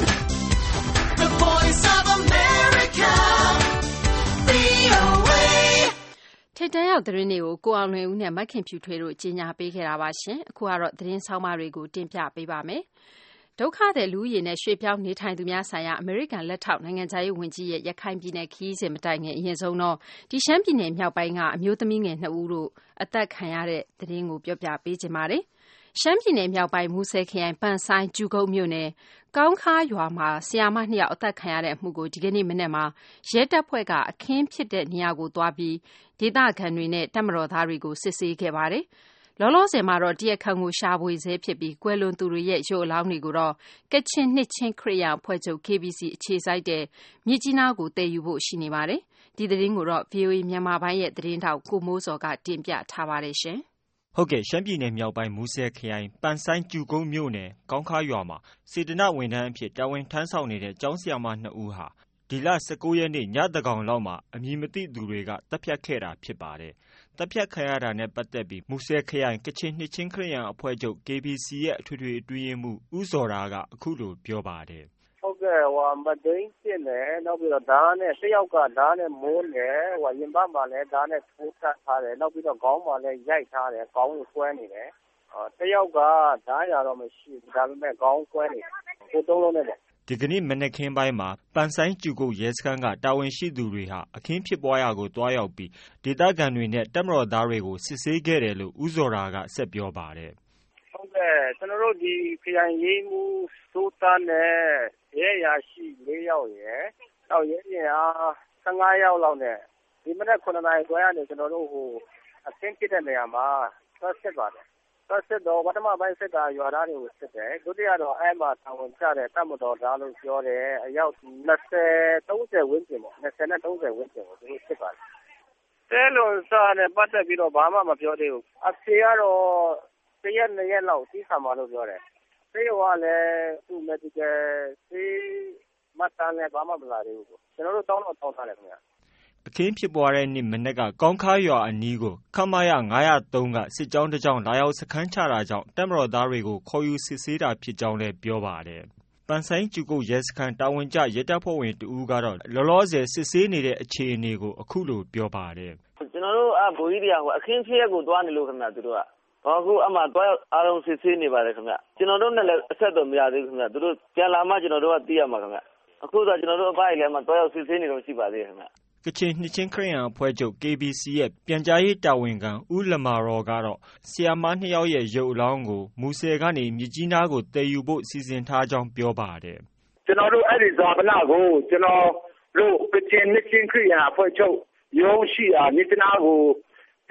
the voice of America, ဗွီအိုအေထိပ်တန်းရောက်သတင်းတွေကိုကိုအောင်လွင်ဦးနဲ့မခင်ဖြူထွေးတို့ကြီးညာပေးခဲ့တာပါရှင်။အခုကတော့သတင်းဆောင်းပါးတွေကိုတင်ပြပေးပါမယ်။ဒုက္ခသည်လူဦးရေနဲ့ရွှေ့ပြောင်းနေထိုင်သူများဆိုင်ရာအမေရိကန်လက်ထောက်နိုင်ငံခြားရေးဝန်ကြီးရဲ့ရခိုင်ပြည်နယ်ခရီးစဉ်မတိုင်ခင်အရင်ဆုံးတော့ဒီရှမ်းပြည်နယ်မြောက်ပိုင်းကအမျိုးသမီးငယ်နှစ်ဦးတို့အသက်ခံရတဲ့သတင်းကိုပြောပြပေးချင်ပါတယ်။ရှမ်းပြည်နယ်မြောက်ပိုင်းမူဆယ်ခရိုင်ပန်ဆိုင်ကျူကုန်းမြို့နယ်ကောင်းခါရွာမှာဆီယာမနှစ်ယောက်အသက်ခံရတဲ့အမှုကိုဒီကနေ့မနေ့မှာရဲတပ်ဖွဲ့ကအခင်းဖြစ်တဲ့နေရာကိုသွားပြီးဒေသခံတွေနဲ့တပ်မတော်သားတွေကိုစစ်ဆေးခဲ့ပါတယ်။လောလောဆယ်မှာတော့တရားခံကိုရှာဖွေဆဲဖြစ်ပြီးကွယ်လွန်သူတွေရဲ့ရုပ်အလောင်းတွေကိုတော့ကချင်နှစ်ချင်းခရစ်ယာန်အဖွဲ့ချုပ် K B C အခြေစိုက်တဲ့မြစ်ကြီးနားကိုတည်ယူဖို့ရှိနေပါတယ်။ဒီသတင်းကိုတော့ ဗွီအိုအေမြန်မာပိုင်းရဲ့သတင်းထောက်ကိုမိုးစောကတင်ပြထားပါတယ်ရှင်။ဟုတ်ကဲ့ရှမ်းပြည်နယ်မြောက်ပိုင်းမူဆယ်ခရိုင်ပန်ဆိုင်းကျူကုန်းမြို့နယ်ကောင်းခါရွာမှာစေတနာ့ဝန်ထမ်းအဖြစ်တာဝန်ထမ်းဆောင်နေတဲ့ကျောင်းဆရာမနှစ်ဦးဟာဒီလ၁၉ရက်နေ့ညသန်းခေါင်လောက်မှာအမည်မသိသူတွေကတပ်ဖြတ်ခဲ့တာဖြစ်ပါတယ်။တပ်ဖြတ်ခံရတာနဲ့ပတ်သက်ပြီးမူဆယ်ခရိုင်ကချင်နှစ်ချင်းခရစ်ယာန်အဖွဲ့ချုပ် K B C ရဲ့အထွေထွေအတွင်းရေးမှူးဦးဇော်ရာကအခုလိုပြောပါတယ်။ဟုတ်ကဲ့ဟိုမဒိန်းပြင်းတယ်နောက်ပြီးတော့ဓာတ်နဲ့တစ်ယောက်ကဓာတ်နဲ့မိုးတယ်ဟိုရင်ဘတ်မှာလည်းဓာတ်နဲ့ထိုးတက်ထားတယ်နောက်ပြီးတော့ခေါင်းမှာလည်းရိုက်ထားတယ်ခေါင်းကိုကွဲနေတယ်အော်တစ်ယောက်ကဓာတ်ရတော့မရှိဘူးဒါပေမဲ့ခေါင်းကွဲနေတယ်ကိုသုံးလုံးနဲ့ပေါ့ဒီကနေ့မနက်ခင်းပိုင်းမှာပန်ဆိုင်းကျူကုတ်ရဲစခန်းကတာဝန်ရှိသူတွေဟာအခင်းဖြစ်ပွားရာကိုတွားရောက်ပြီးဒေသခံတွေနဲ့တပ်မတော်သားတွေကိုစစ်ဆေးခဲ့တယ်လို့ဦးဇော်ရာကဆက်ပြောပါတယ်ဟုတ်ကဲ့ကျွန်တော်တို့ဒီခရိုင်ရေးမှုစိုးသားနဲ့ရဲရာရှိ၄ယောက်ရယ်နောက်ရဲရင်အား၁၅ယောက်လောက်နဲ့ဒီမနက်9နာရီခွဲကနေကျွန်တော်တို့ဟိုအခင်းဖြစ်တဲ့နေရာမှာဆက်စစ်ပါတယ်ဆက်စစ်တော့ပထမပိုင်းစစ်တာရွာသားတွေကိုစစ်တယ်ဒုတိယတော့အဲ့မှာတာဝန်ကျတဲ့တပ်မတော်သားလို့ပြောတယ်အယောက်၂၀ ၃၀ဝန်းကျင်ပေါ့၂၀နဲ့၃၀ဝန်းကျင်ကိုသူတို့စစ်ပါတယ်တဲလွန်စာနဲ့ပတ်သက်ပြီးတော့ဘာမှမပြောသေးဘူးအဖေကတော့တရက်နှစ်ရက်လောက်ကြီးခံပါလို့ပြောတယ်ဆေးရောလည်းသူ့ medical ဆေးမတန်းလည်းဘာမှမလာသေးဘူးကျွန်တော်တို့တောင်းတော့တောင်းထားတယ်ခင်ဗျာအခင်းဖြစ်ပွားတဲ့နေ့မနေ့ကကောင်းခါရွာအနီးကိုခမရ၅၀၃ကစစ်ကြောင်းတစ်ကြောင်းလာရောက်စခန်းချတာကြောင့်တပ်မတော်သားတွေကိုခေါ်ယူစစ်ဆေးတာဖြစ်ကြောင်းလည်းပြောပါတယ်ပန်ဆိုင်းကျူကုတ်ရဲစခန်းတာဝန်ကျရဲတပ်ဖွဲ့ဝင်တဦးကတော့လောလောဆယ်စစ်ဆေးနေတဲ့အခြေအနေကိုအခုလိုပြောပါတယ်ကျွန်တော်တို့အဘိုးကြီးတွေကအခင်းဖြစ်ရက်ကိုသွားနေလို့ခင်ဗျာသူတို့ကအခုအမှသွားအားလုံးစစ်ဆေးနေပါတယ်ခင်ဗျကျွန်တော်တို့နဲ့လည်းအဆက်အသွယ်မရသေးဘူးခင်ဗျသူတို့ပြန်လာမှကျွန်တော်တို့ကသိရမှာခင်ဗျအခုတော့ကျွန်တော်တို့အဖိုင်လည်းမှသွားရောက်စစ်ဆေးနေလို့ရှိပါသေးတယ်ခင်ဗျကချင်နှစ်ချင်းခရစ်ယာန်အဖွဲ့ချုပ် K B C ရဲ့ပြန်ကြားရေးတာဝန်ခံဦးလမာရော်ကတော့ဆီယာမနှစ်ယောက်ရဲ့ရုပ်အလောင်းကိုမူဆယ်ကနေမြစ်ကြီးနားကိုတည်ယူဖို့စီစဉ်ထားကြောင်းပြောပါတယ်ကျွန်တော်တို့အဲ့ဒီဇာပနာကိုကျွန်တော်တို့ကချင်နှစ်ချင်းခရစ်ယာန်အဖွဲ့ချုပ်ရုံးရှိရာမြစ်ကြီးနားကိုတ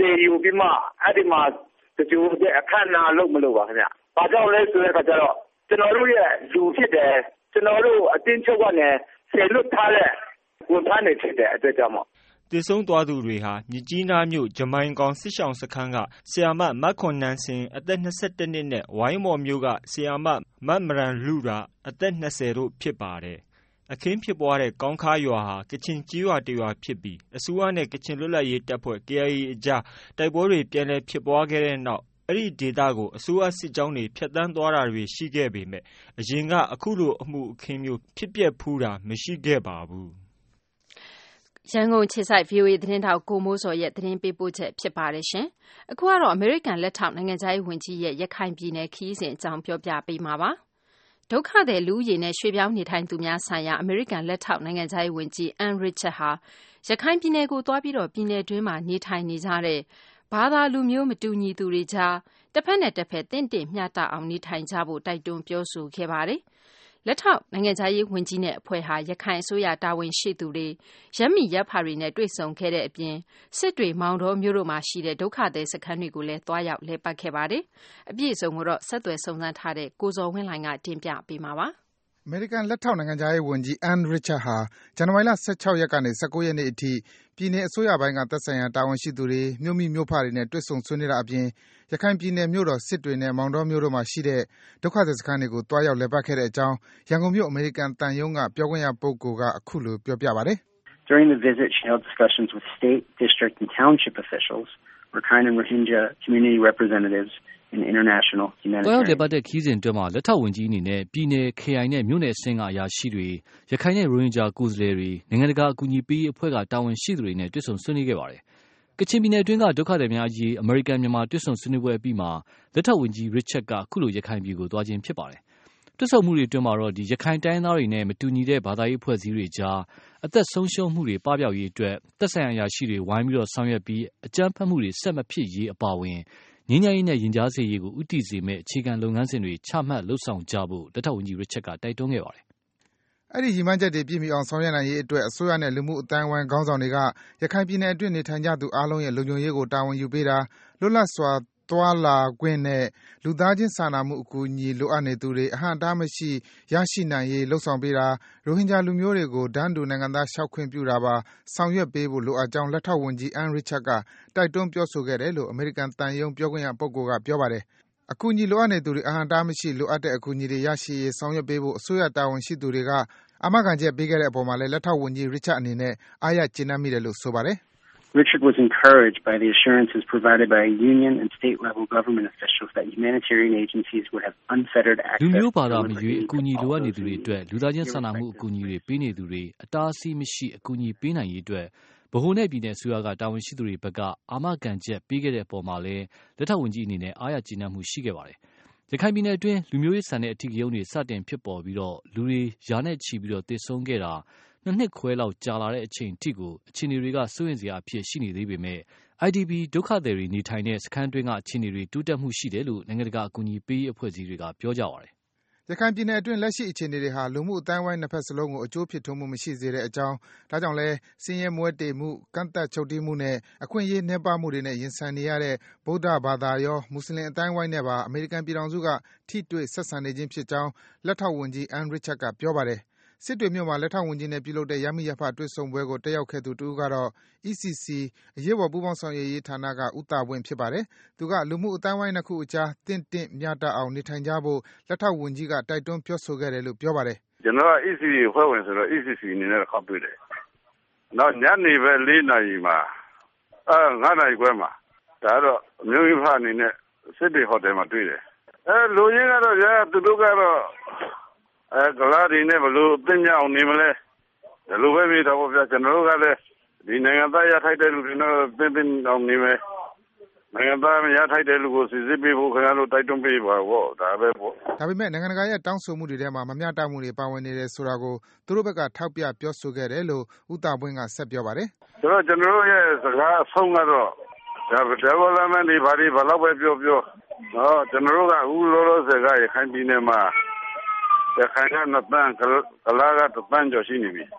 သေယူပြီးမှအဲ့ဒီမှာတချို့တဲ့အခမ်းအနားလုပ်မလို့ပါခင်ဗျ။ဘာကြောင့်လဲဆိုတဲ့အခါကျတော့ကျွန်တော်တို့ရဲ့လူဖြစ်တယ်ကျွန်တော်တို့အတင်းချုပ်ကနေဆယ်လွတ်ထားတဲ့ဝန်ထမ်းတွေဖြစ်တဲ့အတွက်ကြောင့်မို့တည်ဆုံးသွားသူတွေဟာမြကြီးနားမြို့ဂျမိုင်ကောင်စစ်ဆောင်စခန်းကဆီယာမမတ်ခွန်နန်းစင်အသက်၂၁နှစ်နဲ့ဝိုင်းမော်မြို့ကဆီယာမမတ်မရန်လူရာအသက်၂၀တို့ဖြစ်ပါတယ်။အခင်းဖြစ်ပွားတဲ့ကောင်းခါရွာဟာကချင်ကြီးရွာတရွာဖြစ်ပြီးအစိုးရနဲ့ကချင်လွတ်လပ်ရေးတပ်ဖွဲ့ K I A အကြားတိုက်ပွဲတွေပြန်လည်ဖြစ်ပွားခဲ့တဲ့နောက်အဲ့ဒီဒေသကိုအစိုးရစစ်ကြောင်းတွေဖျက်ဆီးသွားတာတွေရှိခဲ့ပေမဲ့အရင်ကအခုလိုအမှုအခင်းမျိုးဖြစ်ပျက်ဖူးတာမရှိခဲ့ပါဘူးရန်ကုန်ခြေဆိုင် V O A သတင်းထောက်ကိုမိုးစောရဲ့သတင်းပေးပို့ချက်ဖြစ်ပါတယ်ရှင်။အခုကတော့အမေရိကန်လက်ထောက်နိုင်ငံခြားရေးဝန်ကြီးရဲ့ရခိုင်ပြည်နယ်ခရီးစဉ်အကြောင်းပြောပြပေးမှာပါ။ဒုက္ခသည်လူဦးရေနဲ့ရွှေ့ပြောင်းနေထိုင်သူများဆိုင်ရာအမေရိကန်လက်ထောက်နိုင်ငံခြားရေးဝန်ကြီး Ann Richard ဟာရခိုင်ပြည်နယ်ကိုသွားပြီးတော့ပြည်နယ်တွင်းမှာနေထိုင်နေကြတဲ့ဘာသာလူမျိုးမတူညီသူတွေကြားတစ်ဖက်နဲ့တစ်ဖက်တင့်တင့်မျှတအောင်နေထိုင်ကြဖို့တိုက်တွန်းပြောဆိုခဲ့ပါတယ်။လက်ထောက်နိုင်ငံခြားရေးဝန်ကြီးနဲ့အဖွဲ့ဟာရခိုင်အစိုးရတာဝန်ရှိသူတွေရပ်မိရပ်ဖာတွေနဲ့တွေ့ဆုံခဲ့တဲ့အပြင်စစ်တွေမောင်တော်မြို့တို့မှာရှိတဲ့ဒုက္ခသည်စခန်းတွေကိုလည်းတွားရောက်လဲပတ်ခဲ့ပါတယ်။အပြည့်အစုံကိုတော့ဆက်သွယ်စုံစမ်းထားတဲ့ကိုဇော်ဝင်းလှိုင်ကတင်ပြပေးမှာပါ။အမေရိကန်လက်ထောက်နိုင်ငံခြားရေးဝန်ကြီး Ann Richard ဟာဇန်နဝါရီလ၁၆ရက်ကနေ၁၉ရက်နေ့အထိပြည်내အစိုးရပိုင်းကသက်ဆိုင်ရာတာဝန်ရှိသူတွေမြို့မိမြို့ဖတွေနဲ့တွေ့ဆုံဆွေးနွေးတာအပြင်ရခိုင်ပြည်နယ်မြို့တော်စစ်တွေနဲ့မောင်တော်မြို့တို့မှာရှိတဲ့ဒုက္ခသည်စခန်းတွေကိုတွားရောက်လည်ပတ်ခဲ့တဲ့အကြောင်းရန်ကုန်မြို့အမေရိကန်သံရုံးကပြောခွင့်ရပုဂ္ဂိုလ်ကအခုလိုပြောပြပါတယ်။ During the visit, she held discussions with state, district, and township officials, Rakhine and Rohingya community representatives, and international humanitarian. တွားရောက်လည်ပတ်တဲ့ခရီးစဉ်အတွင်းမှာလက်ထောက်ဝန်ကြီးအနေနဲ့ပြည်내ခရိုင်နဲ့မြို့နယ်အဆင့်ကအရာရှိတွေရခိုင်နဲ့ရိုဟင်ဂျာကိုယ်စားလှယ်တွေနိုင်ငံတကာအကူအညီပေးအဖွဲ့ကတာဝန်ရှိသူတွေနဲ့တွေ့ဆုံဆွေးနွေးခဲ့ပါတယ်။ကချင်ပြည်နယ်အတွင်းကဒုက္ခသည်များအရေးအမေရိကန်မြန်မာတွေ့ဆုံဆွေးနွေးပွဲအပြီးမှာလက်ထောက်ဝန်ကြီး Richard ကအခုလိုရခိုင်ပြည်ကိုသွားခြင်းဖြစ်ပါတယ်။တွေ့ဆုံမှုတွေအတွင်းမှာတော့ဒီရခိုင်တိုင်းသားတွေနဲ့မတူညီတဲ့ဘာသာရေးအဖွဲ့အစည်းတွေကြားအသက်ဆုံးရှုံးမှုတွေပပျောက်ရေးအတွက်သက်ဆိုင်ရာအရာရှိတွေဝိုင်းပြီးတော့ဆောင်ရွက်ပြီးအကြမ်းဖက်မှုတွေဆက်မဖြစ်ရေးအပါအဝင်ငြိမ်းချမ်းရေးနဲ့ရင်ကြားစေ့ရေးကိုဥတည်စေမဲ့အခြေခံလုပ်ငန်းစဉ်တွေချမှတ်လှုပ်ဆောင်ကြဖို့လက်ထောက်ဝန်ကြီး Richard ကတိုက်တွန်းခဲ့ပါတယ်။အဲ့ဒီရည်မှန်းချက်တွေပြည့်မီအောင်ဆောင်ရွက်နိုင်ရေးအတွက်အစိုးရနဲ့လူမှုအတိုင်းအဝိုင်းခေါင်းဆောင်တွေကရခိုင်ပြည်နယ်အတွင်းနေထိုင်ကြသူအားလုံးရဲ့လုံခြုံရေးကိုတာဝန်ယူပေးတာလွတ်လပ်စွာသွားလာခွင့်နဲ့လူသားချင်းစာနာမှုအကူအညီလိုအပ်နေသူတွေအဟန့်အတားမရှိရရှိနိုင်ရေးလှုံ့ဆော်ပေးတာရိုဟင်ဂျာလူမျိုးတွေကိုတန်းတူနိုင်ငံသားလျှောက်ခွင့်ပြုတာပါဆောင်ရွက်ပေးဖို့လိုအပ်ကြောင်းလက်ထောက်ဝန်ကြီး Ann Richard ကတိုက်တွန်းပြောဆိုခဲ့တယ်လို့အမေရိကန်သံရုံးပြောခွင့်ရပုဂ္ဂိုလ်ကပြောပါတယ်။အကူအညီလိုအပ်နေသူတွေအဟန့်အတားမရှိလိုအပ်တဲ့အကူအညီတွေရရှိရေးဆောင်ရွက်ပေးဖို့အစိုးရတာဝန်ရှိသူတွေကအာမခံချက်ပေးခဲ့တဲ့အပေါ်မှာလည်းလက်ထောက်ဝန်ကြီး Richard အနေနဲ့အားရကျေနပ်မိတယ်လို့ဆိုပါတယ်။ Richard was encouraged by the assurances provided by union and state-level government officials that humanitarian agencies would have unfettered access. လူမျိုးဘာသာမရွေးအကူအညီလိုအပ်နေသူတွေအတွက်လူသားချင်းစာနာမှုအကူအညီတွေပေးနေသူတွေအတားအဆီးမရှိအကူအညီပေးနိုင်ရေးအတွက်ဗဟိုနဲ့ပြည်내အစိုးရကတာဝန်ရှိသူတွေဘက်ကအာမခံချက်ပေးခဲ့တဲ့အပေါ်မှာလည်းလက်ထောက်ဝန်ကြီးအနေနဲ့အားရကျေနပ်မှုရှိခဲ့ပါတယ်။ရခိုင်ပြည်နယ်အတွင်းလူမျိုးရေးဆန်တဲ့အထီးကရုဏ်းတွေစတင်ဖြစ်ပေါ်ပြီးတော့လူတွေရာနဲ့ချီပြီးတော့တည်ဆုံးခဲ့တာနှစ်နှစ်ခွဲလောက်ကြာလာတဲ့အချိန်ထိကိုအခြေအနေတွေကစိုးရိမ်စရာအဖြစ်ရှိနေသေးပေမဲ့ I D P ဒုက္ခသည်တွေနေထိုင်တဲ့စခန်းတွင်းကအခြေအနေတွေတိုးတက်မှုရှိတယ်လို့နိုင်ငံတကာအကူအညီပေးအဖွဲ့အစည်းတွေကပြောကြပါတယ်။ရခိုင်ပြည်နယ်အတွင်းလက်ရှိအခြေအနေတွေဟာလူမှုအတိုင်းအဝိုင်းနှစ်ဖက်စလုံးကိုအကျိုးဖြစ်ထွန်းမှုမရှိစေတဲ့အကြောင်းဒါကြောင့်လဲစင်းရဲမွဲတေမှုကန့်သက်ချုပ်တီးမှုနဲ့အခွင့်အရေးနှဲပါမှုတွေနဲ့ရင်ဆိုင်နေရတဲ့ဗုဒ္ဓဘာသာရောမွတ်စလင်အတိုင်းအဝိုင်းနဲ့ပါအမေရိကန်ပြည်ထောင်စုကထိတွေ့ဆက်ဆံနေခြင်းဖြစ်ကြောင်းလက်ထောက်ဝန်ကြီး Ann Richard ကပြောပါတယ်။စစ်တွေမြို့မှာလက်ထောက်ဝန်ကြီးနဲ့ပြုလုပ်တဲ့ရမိရဖတွေ့ဆုံပွဲကိုတက်ရောက်ခဲ့သူတဦးကတော့ E C C အရေးပေါ်ပူးပေါင်းဆောင်ရွက်ရေးဌာနကဦးတာဝင်းဖြစ်ပါတယ်။သူကလူမှုအတိုင်းဝိုင်းနှစ်ခုအကြားတင့်တင့်မျှတအောင်နေထိုင်ကြဖို့လက်ထောက်ဝန်ကြီးကတိုက်တွန်းပြောဆိုခဲ့တယ်လို့ပြောပါတယ်။ကျွန်တော်က E C C ဖွဲ့ဝင်ဆိုတော့ E C C အနေနဲ့ခေါ်တွေ့တယ်။နောက်ညနေပဲလေးနာရီမှာအဲငါးနာရီခွဲမှာဒါတော့အမျိုးကြီးဖအနေနဲ့စစ်တွေဟိုတယ်မှာတွေ့တယ်။အဲလူရင်းကတော့ရသူတို့ကတော့အဲကလာဒီနဲ့ဘလို့အသိမြောက်နေမလဲဒီလိုပဲပြီးတော့ဗျာကျွန်တော်တို့ကလည်းဒီနိုင်ငံသားရထိုက်တဲ့လူတွေတော့သိသိအောင်နေမယ်နိုင်ငံသားမရထိုက်တဲ့လူကိုစစ်စစ်ပေးဖို့ခင်ဗျားတို့တိုက်တွန်းပေးပါဘောဒါပဲပေါ့ဒါပေမဲ့နိုင်ငံတကာရဲ့တောင်းဆိုမှုတွေထဲမှာမမျှတမှုတွေပါဝင်နေတယ်ဆိုတာကိုသူတို့ဘက်ကထောက်ပြပြောဆိုခဲ့တယ်လို့ဦးတာပွင့်ကဆက်ပြောပါတယ်ဆိုတော့ကျွန်တော်တို့ရဲ့စကားအဆုံးကတော့ဒါ development တွေဘာတွေဘာလို့ပဲပြောပြောနော်ကျွန်တော်တို့ကအခုလောလောဆယ်ကရခိုင်ပြည်နယ်မှာရခိုင်ကနှစ်တန်းကလာကတစ်တန်းကျော်ရှိနေပြီ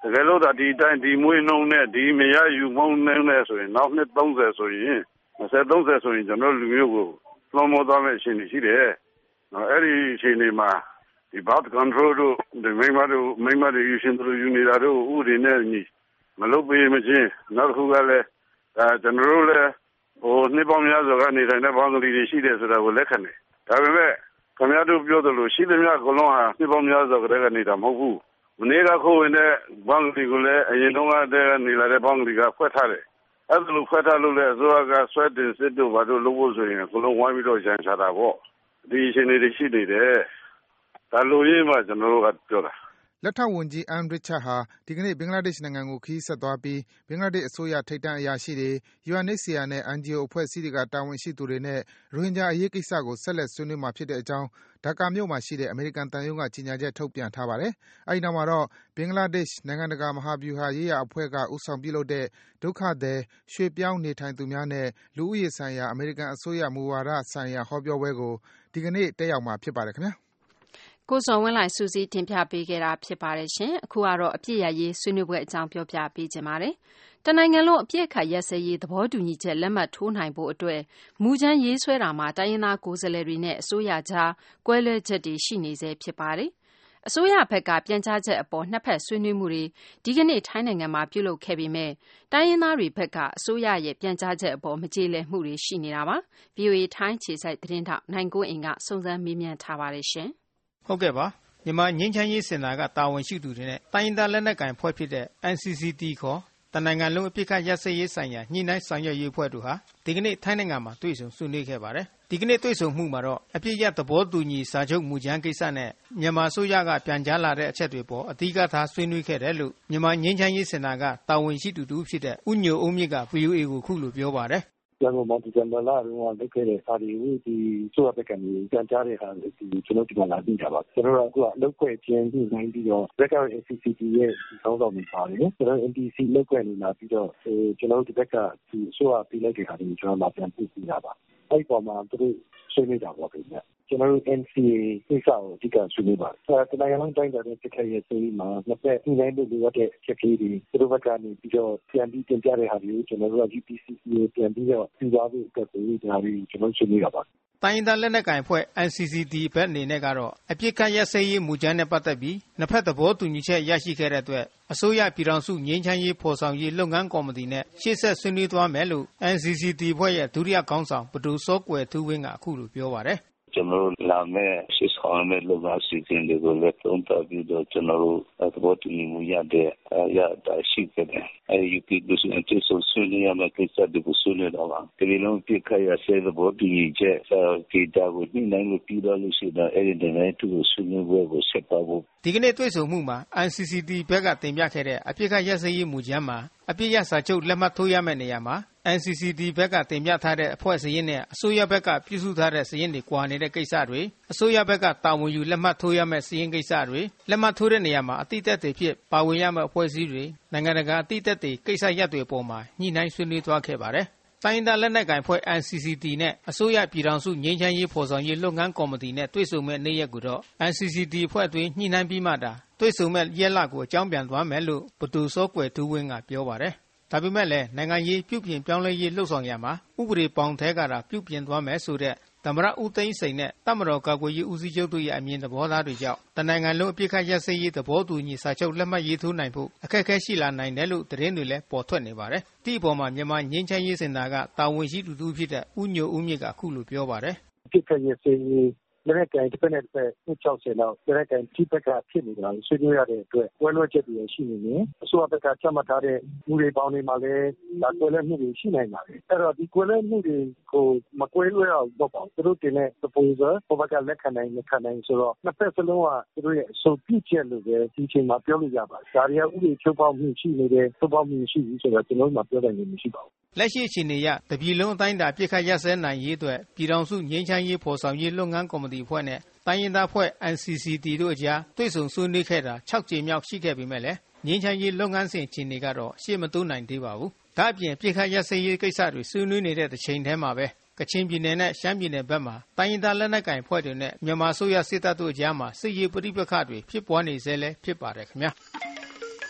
တကယ်လို့ဒါဒီတိုင်းဒီမွေးနှုံးနဲ့ဒီမရယူမုန်းနှုံးနဲ့ဆိုရင်နောက်နှစ်သုံးဆယ်ဆိုရင်၂၀ သုံးဆယ်ဆိုရင်ကျွန်တော်လူမျိုးကိုလွှမ်းမိုးသွားမယ့်အခြေအနေရှိတယ်နော်အဲ့ဒီအခြေအနေမှာဒီ birth control တို့ဒီမိမတို့မိမတွေယူရှင်တို့ယူနေတာတို့ဥပဒေနဲ့ညီမလုပ်ပေးမချင်းနောက်တစ်ခုကလည်းဒါကျွန်တော်တို့လည်းဟိုနှစ်ပေါင်းများစွာကနေထိုင်တဲ့ဘောင်ကလေးတွေရှိတယ်ဆိုတာကိုလက်ခံတယ်ဒါပေမဲ့ခင်ဗျားတို့ပြောသလိုရှိသမျှကလုံးဟာနှစ်ပေါင်းများစွာကတည်းကနေတာမဟုတ်ဘူးမနေ့ကခိုးဝင်တဲ့ဘောင်ကလေးကိုလည်းအရင်တုန်းကတည်းကနေလာတဲ့ဘောင်ကလေးကဖွက်ထားတယ်အဲ့ဒါလိုဖွက်ထားလို့လည်းအစိုးရကဆွဲတင်စစ်တို့ဘာလို့လုပ်ဖို့ဆိုရင်ကလုံးဝိုင်းပြီးတော့ရန်ချတာပေါ့ဒီအချိန်တွေရှိနေတယ်ဒါလိုရင်းမှကျွန်တော်တို့ကပြောတာလက်ထောက်ဝန်ကြီးအန်ရစ်ချတ်ဟာဒီကနေ့ဘင်္ဂလားဒေ့ရှ်နိုင်ငံကိုခရီးဆက်သွားပြီးဘင်္ဂလားဒေ့ရှ်အစိုးရထိပ်တန်းအရာရှိတွေ ယူအန် အိုက်စီ အာ နဲ့ အန် ဂျီ အို အဖွဲ့အစည်းတွေကတာဝန်ရှိသူတွေနဲ့ရိုဟင်ဂျာအရေးကိစ္စကိုဆက်လက်ဆွေးနွေးမှာဖြစ်တဲ့အကြောင်းဒါကာမြို့မှာရှိတဲ့အမေရိကန်သံရုံးကကြေညာချက်ထုတ်ပြန်ထားပါတယ်။အဲဒီနောက်မှာတော့ဘင်္ဂလားဒေ့ရှ်နိုင်ငံတကာမဟာဗျူဟာရေးရာအဖွဲ့ကဦးဆောင်ပြုလုပ်တဲ့ဒုက္ခသည်ရွှေ့ပြောင်းနေထိုင်သူများနဲ့လူဦးရေဆိုင်ရာအမေရိကန်အစိုးရမူဝါဒဆိုင်ရာဟောပြောပွဲကိုဒီကနေ့တက်ရောက်မှာဖြစ်ပါတယ်ခင်ဗျာ။ကိုစောဝင်းလှိုင်စူးစီးတင်ပြပေးခဲ့တာဖြစ်ပါတယ်ရှင်။အခုကတော့အပြည့်ရရေးဆွေးနွေးပွဲအကြောင်းပြောပြပေးခြင်းပါတယ်။တနိုင်ငံလုံးအပြည့်အခါရက်စဲရေးသဘောတူညီချက်လက်မှတ်ထိုးနိုင်ဖို့အတွက်မူချမ်းရေးဆွဲတာမှာတိုင်းရင်းသားကိုယ်စားလှယ်တွေနဲ့အစိုးရကြားကွဲလွဲချက်တွေရှိနေဆဲဖြစ်ပါတယ်။အစိုးရဘက်ကပြန်ကြားချက်အပေါ်နှစ်ဖက်ဆွေးနွေးမှုတွေဒီကနေ့ထိုင်းနိုင်ငံမှာပြုလုပ်ခဲ့ပြီးမြဲတိုင်းရင်းသားတွေဘက်ကအစိုးရရဲ့ပြန်ကြားချက်အပေါ်မကျေလည်မှုတွေရှိနေတာပါ။ ဗွီအိုအေထိုင်းခြေစိုက်သတင်းထောက်နိုင်ကိုအိမ်ကစုံစမ်းမေးမြန်းထားပါတယ်ရှင်။ဟုတ်ကဲ့ပါမြန်မာငင်းချမ်းရေးစင်တာကတာဝန်ရှိသူတွေနဲ့တိုင်းရင်းသားလက်နက်ကိုင်ဖွဲ့ဖြစ်တဲ့ အန် စီ စီ တီ ခေါ်တနိုင်ငံလုံးအပြစ်ခတ်ရပ်စဲရေးဆိုင်ရာညှိနှိုင်းဆောင်ရွက်ရေးအဖွဲ့တို့ဟာဒီကနေ့ထိုင်းနိုင်ငံမှာတွေ့ဆုံဆွေးနွေးခဲ့ပါတယ်ဒီကနေ့တွေ့ဆုံမှုမှာတော့အပြစ်ရသဘောတူညီစာချုပ်မူကြမ်းကိစ္စနဲ့မြန်မာအစိုးရကပြန်ကြားလာတဲ့အချက်တွေပေါ်အဓိကထားဆွေးနွေးခဲ့တယ်လို့မြန်မာငင်းချမ်းရေးစင်တာကတာဝန်ရှိသူတူဖြစ်တဲ့ဦးညိုအုံးမြင့်က ဗွီအိုအေ ကိုခုလိုပြောပါတယ်ကျန်တော်ဒီဇင်ဘာလတုန်းကလုပ်ခဲ့တဲ့စာတွေကိုဒီဆိုရတဲ့ကံကြီးပြန်ကြားတဲ့ဟာဒီကျွန်တော်ဒီမှာလာပြီးတာပါကျွန်တော်ကအခုအလုပ်ခွဲခြင်းပြီးနိုင်ပြီးတော့ Record အ စီ စီ တီ ရဲ့စောင်းဆောင်နေပါတယ်ကျွန်တော် အန် တီ စီ လုပ်ခွဲနေလာပြီးတော့ကျွန်တော်ဒီဘက်ကဒီဆိုရပြီးလိုက်တဲ့ဟာတွေကျွန်တော်လာပြန်ပြပြီးတာပါအဲ့ပေါ်မှာသူတို့ဆွေးနွေးတာပေါ့ခင်ဗျကျွန်တော်တို့ အန် စီ အေ ကိစ္စကိုအဓိကဆွေးနွေးပါတယ်တနိုင်ငံလုံးတိုင်းတဲ့တစ်ခါရဲ့ဆိုမှာနှစ်ဖက်ဒီတိုင်းလိုလိုတဲ့ချက်ကြီးတွေသူတို့ဘက်ကနေပြီးတော့ပြန်ပြီးတင်ပြတဲ့ဟာတွေကိုကျွန်တော်တို့က ယူ ပီ စီ စီ ကိုပြန်ပြီးတော့ပြီးသွားဖို့အတွက်ကိုဒါပြီးကျွန်တော်ဆွေးနွေးတာပါတိုင်းရင်းသားလက်နက်ကိုင်အဖွဲ့ အန် စီ စီ တီ ဘက်အနေနဲ့ကတော့အပြစ်ခတ်ရပ်စဲရေးမူကြမ်းနဲ့ပတ်သက်ပြီးနှစ်ဖက်သဘောတူညီချက်ရရှိခဲ့တဲ့အတွက်အစိုးရပြည်ထောင်စုငြိမ်းချမ်းရေးဖော်ဆောင်ရေးလုပ်ငန်းကော်မတီနဲ့ရှေ့ဆက်ဆွေးနွေးသွားမယ်လို့ အန် စီ စီ တီ အဖွဲ့ရဲ့ဒုတိယခေါင်းဆောင်ပဒိုစောကွယ်ထူးဝင်းကအခုလိုပြောပါတယ်ကျွန်တော်တို့လာမဲ့ရှစ်ဆောင်မဲ့လုပ်ငန်းစီစဉ်တွေကိုလည်းသုံးသပ်ပြီးတော့ကျွန်တော်တို့သဘောတူညီမှုရတဲ့အရာတာရှိခဲ့တယ်။အဲဒီ ယူ ပီ ဒုစရန်တိဆိုဆွေးနွေးရမယ့်ကိစ္စတွေကိုဆွေးနွေးတော့ပါ။ဒီလိုပြစ်ခတ်ရဆဲသဘောတူညီချက်ဒေတာကိုညှိနှိုင်းလို့ပြီးတော့လို့ရှိတော့အဲဒီတိုင်းသူ့ကိုဆွေးနွေးပွဲကိုဆက်ပါဖို့ဒီကနေ့တွေ့ဆုံမှုမှာ အန် စီ စီ တီ ဘက်ကတင်ပြခဲ့တဲ့အပြစ်ခတ်ရပ်စဲရေးမူကြမ်းမှာအပြစ်ရစာချုပ်လက်မှတ်ထိုးရမယ့်နေရာမှာ အန် စီ စီ တီ ဘက်ကတင်ပြထားတဲ့အဖွဲ့စည်းရင်းနဲ့အစိုးရဘက်ကပြုစုထားတဲ့စည်းရင်းတွေကွာနေတဲ့ကိစ္စတွေအစိုးရဘက်ကတာဝန်ယူလက်မှတ်ထိုးရမယ့်စည်းရင်းကိစ္စတွေလက်မှတ်ထိုးတဲ့နေရာမှာအတိအသက်တွေဖြစ်ပါဝင်ရမယ့်အဖွဲ့အစည်းတွေနိုင်ငံတကာအတိအသက်တွေကိစ္စရပ်တွေအပေါ်မှာညှိနှိုင်းဆွေးနွေးသွားခဲ့ပါတယ်တိုင်းရင်းသားလက်နက်ကိုင်ဖွဲ့ အန် စီ စီ တီ နဲ့အစိုးရပြည်ထောင်စုငြိမ်းချမ်းရေးဖော်ဆောင်ရေးလုပ်ငန်းကော်မတီနဲ့တွေ့ဆုံမဲ့နေ့ရက်ကိုတော့ အန် စီ စီ တီ အဖွဲ့အတွင်းညှိနှိုင်းပြီးမှသာတွေ့ဆုံမဲ့ရက်လကိုအကြောင်းပြန်သွားမယ်လို့ပဒိုစောကွယ်ထူးဝင်းကပြောပါတယ်ဒါပေမဲ့လည်းနိုင်ငံရေးပြုပြင်ပြောင်းလဲရေးလှုပ်ဆောင်ရမှာဥပဒေပေါင်းထဲကတာပြုပြင်သွားမယ်ဆိုတဲ့သမ္မတဦးသိန်းစိန်နဲ့တပ်မတော်ကာကွယ်ရေးဦးစီးချုပ်တို့ရဲ့အမြင်သဘောထားတွေကြောင့်တနိုင်ငံလုံးအပြစ်ခတ်ရပ်စဲရေးသဘောတူညီစာချုပ်လက်မှတ်ရေးထိုးနိုင်ဖို့အခက်အခဲရှိလာနိုင်တယ်လို့သတင်းတွေလည်းပေါ်ထွက်နေပါတယ်။ဒီအပေါ်မှာမြန်မာငြိမ်းချမ်းရေးစင်တာကတာဝန်ရှိသူတူဖြစ်တဲ့ဦးညိုဦးမြင့်ကအခုလိုပြောပါတယ်။အပြစ်ခတ်ရပ်စဲရေးလက်နက်ကိုင်တစ်ဖက်နဲ့တစ်ဖက်နှစ်၆၀လောက်လက်နက်ကိုင်ထိပ်ဘက်ကဖြစ်နေတာကိုဆွေးနွေးရတဲ့အတွက်ကွဲလွဲချက်တွေရှိနေတယ်အစိုးရဘက်ကချမှတ်ထားတဲ့မူတွေပေါင်းတွေမှာလည်းဒါကွဲလွဲမှုတွေရှိနိုင်ပါတယ်အဲ့တော့ဒီကွဲလွဲမှုတွေကိုမကွဲလွဲအောင်တော့ပေါ့သူတို့တင်တဲ့ proposal ဘက်ကလက်ခံနိုင်မခံနိုင်ဆိုတော့နှစ်ဖက်စလုံးကသူတို့ရဲ့အဆိုပြုချက်လို့ပဲဒီချိန်မှာပြောလို့ရပါတယ်ဒါတွေကဥပဒေချုပ်ပေါက်မှုရှိနေတယ်ချုပ်ပေါက်မှုရှိပြီဆိုတော့ကျွန်တော်တို့မှပြောနိုင်လို့မရှိပါဘူးလက်ရှိအခြေအနေအရတပြည်လုံးအတိုင်းအတာပြစ်ခတ်ရပ်စဲနိုင်ရေးအတွက်ပြည်ထောင်စုငြိမ်းချမ်းရေးဖော်ဆောင်ရေးလုပ်ငန်းကော်မတီအဖွဲ့နဲ့တိုင်းရင်းသားဖွဲ့ အန် စီ စီ တီ တို့အကြားတွေ့ဆုံဆွေးနွေးခဲ့တာ၆ကြိမ်မြောက်ရှိခဲ့ပေမဲ့လည်းငြိမ်းချမ်းရေးလုပ်ငန်းစဉ်အခြေအနေကတော့ရှေ့မတိုးနိုင်သေးပါဘူး။ဒါ့အပြင်ပြစ်ခတ်ရပ်စဲရေးကိစ္စတွေဆွေးနွေးနေတဲ့တစ်ချိန်တည်းမှာပဲကချင်ပြည်နယ်နဲ့ရှမ်းပြည်နယ်ဘက်မှာတိုင်းရင်းသားလက်နက်ကိုင်ဖွဲ့တွေနဲ့မြန်မာအစိုးရစစ်တပ်တို့အကြားမှာစစ်ရေးပဋိပက္ခတွေဖြစ်ပွားနေဆဲလည်းဖြစ်ပါတယ်ခင်ဗျာ။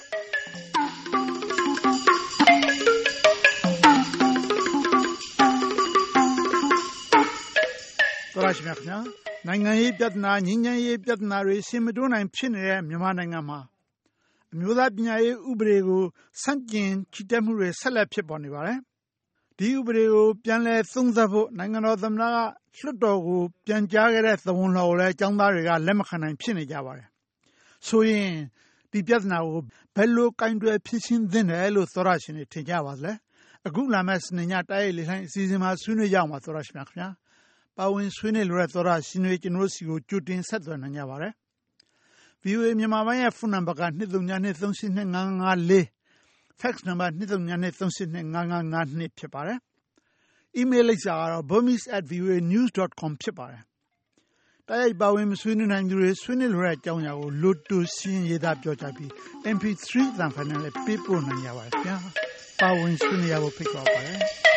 သောရရှိမြခင်ဗျာနိုင်ငံရေးပြဿနာငြိမ်းချမ်းရေးပြဿနာတွေရှင်းမတွန်းနိုင်ဖြစ်နေတဲ့မြန်မာနိုင်ငံမှာအမျိုးသားပညာရေးဥပဒေကိုဆန့်ကျင်ချီတက်မှုတွေဆက်လက်ဖြစ်ပေါ်နေပါတယ်ဒီဥပဒေကိုပြန်လည်သုံးသပ်ဖို့နိုင်ငံတော်သမ္မတကလွှတ်တော်ကိုပြန်ကြားခဲ့တဲ့သဘုံလှော်ကိုလည်းចောင်းသားတွေကလက်မခံနိုင်ဖြစ်နေကြပါတယ်ဆိုရင်ဒီပြဿနာကိုဘယ်လိုကင်တွယ်ဖြစ်ရှင်းသင့်တယ်လို့သောရရှင်တွေထင်ကြပါသလဲအခုလာမယ့်စနေညတိုက်ရိုက်လေဆိုင်အစီအစဉ်မှာဆွေးနွေးကြအောင်ပါသောရရှင်များခင်ဗျာပါဝင်ဆွေးနွေးလိုတဲ့သောရရှင်တွေကျွန်တော်တို့စီကိုကြိုတင်ဆက်သွယ်နိုင်ကြပါတယ် ဗွီအိုအေ မြန်မာပိုင်းရဲ့ဖုန်းနံပါတ်က two three zero two three eight two five five four ဖက်စ်နံပါတ် two three zero two three eight two five five five twoဖြစ်ပါတယ်အီးမေးလ်လိပ်စာကတော့ burmese at v o a news dot com ဖြစ်ပါတယ်တိုက်ရိုက်ပါဝင်မဆွေးနွေးနိုင်သူတွေဆွေးနွေးလိုတဲ့အကြောင်းအရာကိုလိုတိုရှင်းရေးသားပြောကြားပြီး M P three သံဖိုင်နဲ့လည်းပေးပို့နိုင်ကြပါတယ်ခင်ဗျာပါဝင်ဆွေးနွေးရဖို့ဖိတ်ခေါ်ပါတယ်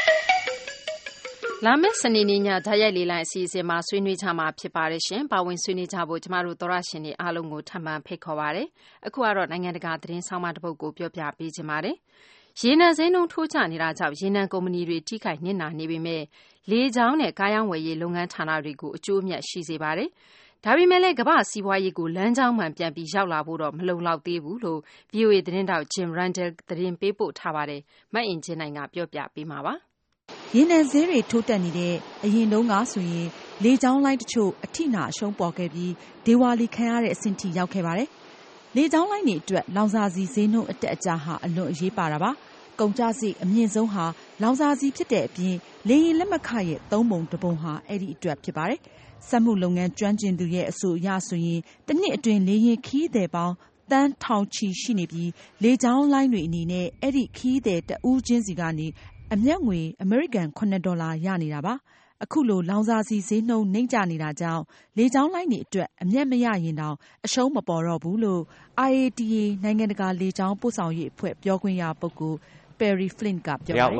လာမယ့်စနေနေ့ညဓာတ်ရိုက်လေးလိုင်းအစီအစဉ်မှာဆွေးနွေးကြမှာဖြစ်ပါတယ်ရှင်။ပါဝင်ဆွေးနွေးကြဖို့ကျမတို့သောရရှင်တွေအားလုံးကိုထပ်မံဖိတ်ခေါ်ပါရစေ။အခုကတော့နိုင်ငံတကာသတင်းဆောင်မတစ်ပုဒ်ကိုပြောပြပေးချင်ပါတယ်။ရေနံစိမ်းနှုန်းထိုးကျနေတာကြောင့်ရေနံကုမ္ပဏီတွေထိခိုက်နစ်နာနေပေမဲ့လေကြောင်းနဲ့ကားရောင်းဝယ်ရေးလုပ်ငန်းဌာနတွေကိုအကျိုးအမြတ်ရှိစေပါတယ်။ဒါပေမဲ့လည်းကမ္ဘာစီးပွားရေးကိုလမ်းကြောင်းမှန်ပြန်ပြီးရောက်လာဖို့တော့မလုံလောက်သေးဘူးလို့ V O A သတင်းတောက် Jim Randall သတင်းပေးပို့ထားပါတယ်။မအင်ကြင်းနိုင်ကပြောပြပေးမှာပါ။ရေနံဈေးတွေထိုးတက်နေတဲ့အရင်တုန်းကဆိုရင်လေကြောင်းလိုင်းတချို့အထိနာအရှုံးပေါ်ခဲ့ပြီးဒေဝါလီခံရတဲ့အဆင့်ထိရောက်ခဲ့ပါတယ်။လေကြောင်းလိုင်းတွေအတွက်လောင်စာဆီဈေးနှုန်းအတက်အကျဟာအလွန်အရေးပါတာပါ။ကုန်ကျစရိတ်အမြင့်ဆုံးဟာလောင်စာဆီဖြစ်တဲ့အပြင်လေယာဉ်လက်မှတ်ခရဲ့သုံးပုံတစ်ပုံဟာအဲ့ဒီအတွက်ဖြစ်ပါတယ်။စက်မှုလုပ်ငန်းကျွမ်းကျင်သူရဲ့အဆိုအရဆိုရင်တစ်နှစ်အတွင်းလေယာဉ်ခီးသည်ပေါင်းတန်းထောင်ချီရှိနေပြီးလေကြောင်းလိုင်းတွေအနေနဲ့အဲ့ဒီခီးသည်တဦးချင်းစီကနေအမြတ်ငွေအမေရိကန်nineဒေါ်လာရနေတာပါအခုလိုလောင်စာဆီဈေးနှုန်းနှိမ့်ကျနေတာကြောင့်လေကြောင်းလိုင်းတွေအတွက်အမြတ်မရရင်တောင်အရှုံးမပေါ်တော့ဘူးလို့ I A T A နိုင်ငံတကာလေကြောင်းပို့ဆောင်ရေးအဖွဲ့ပြောခွင့်ရပုဂ္ဂိုလ် Perry Flint ကပြောပါတယ်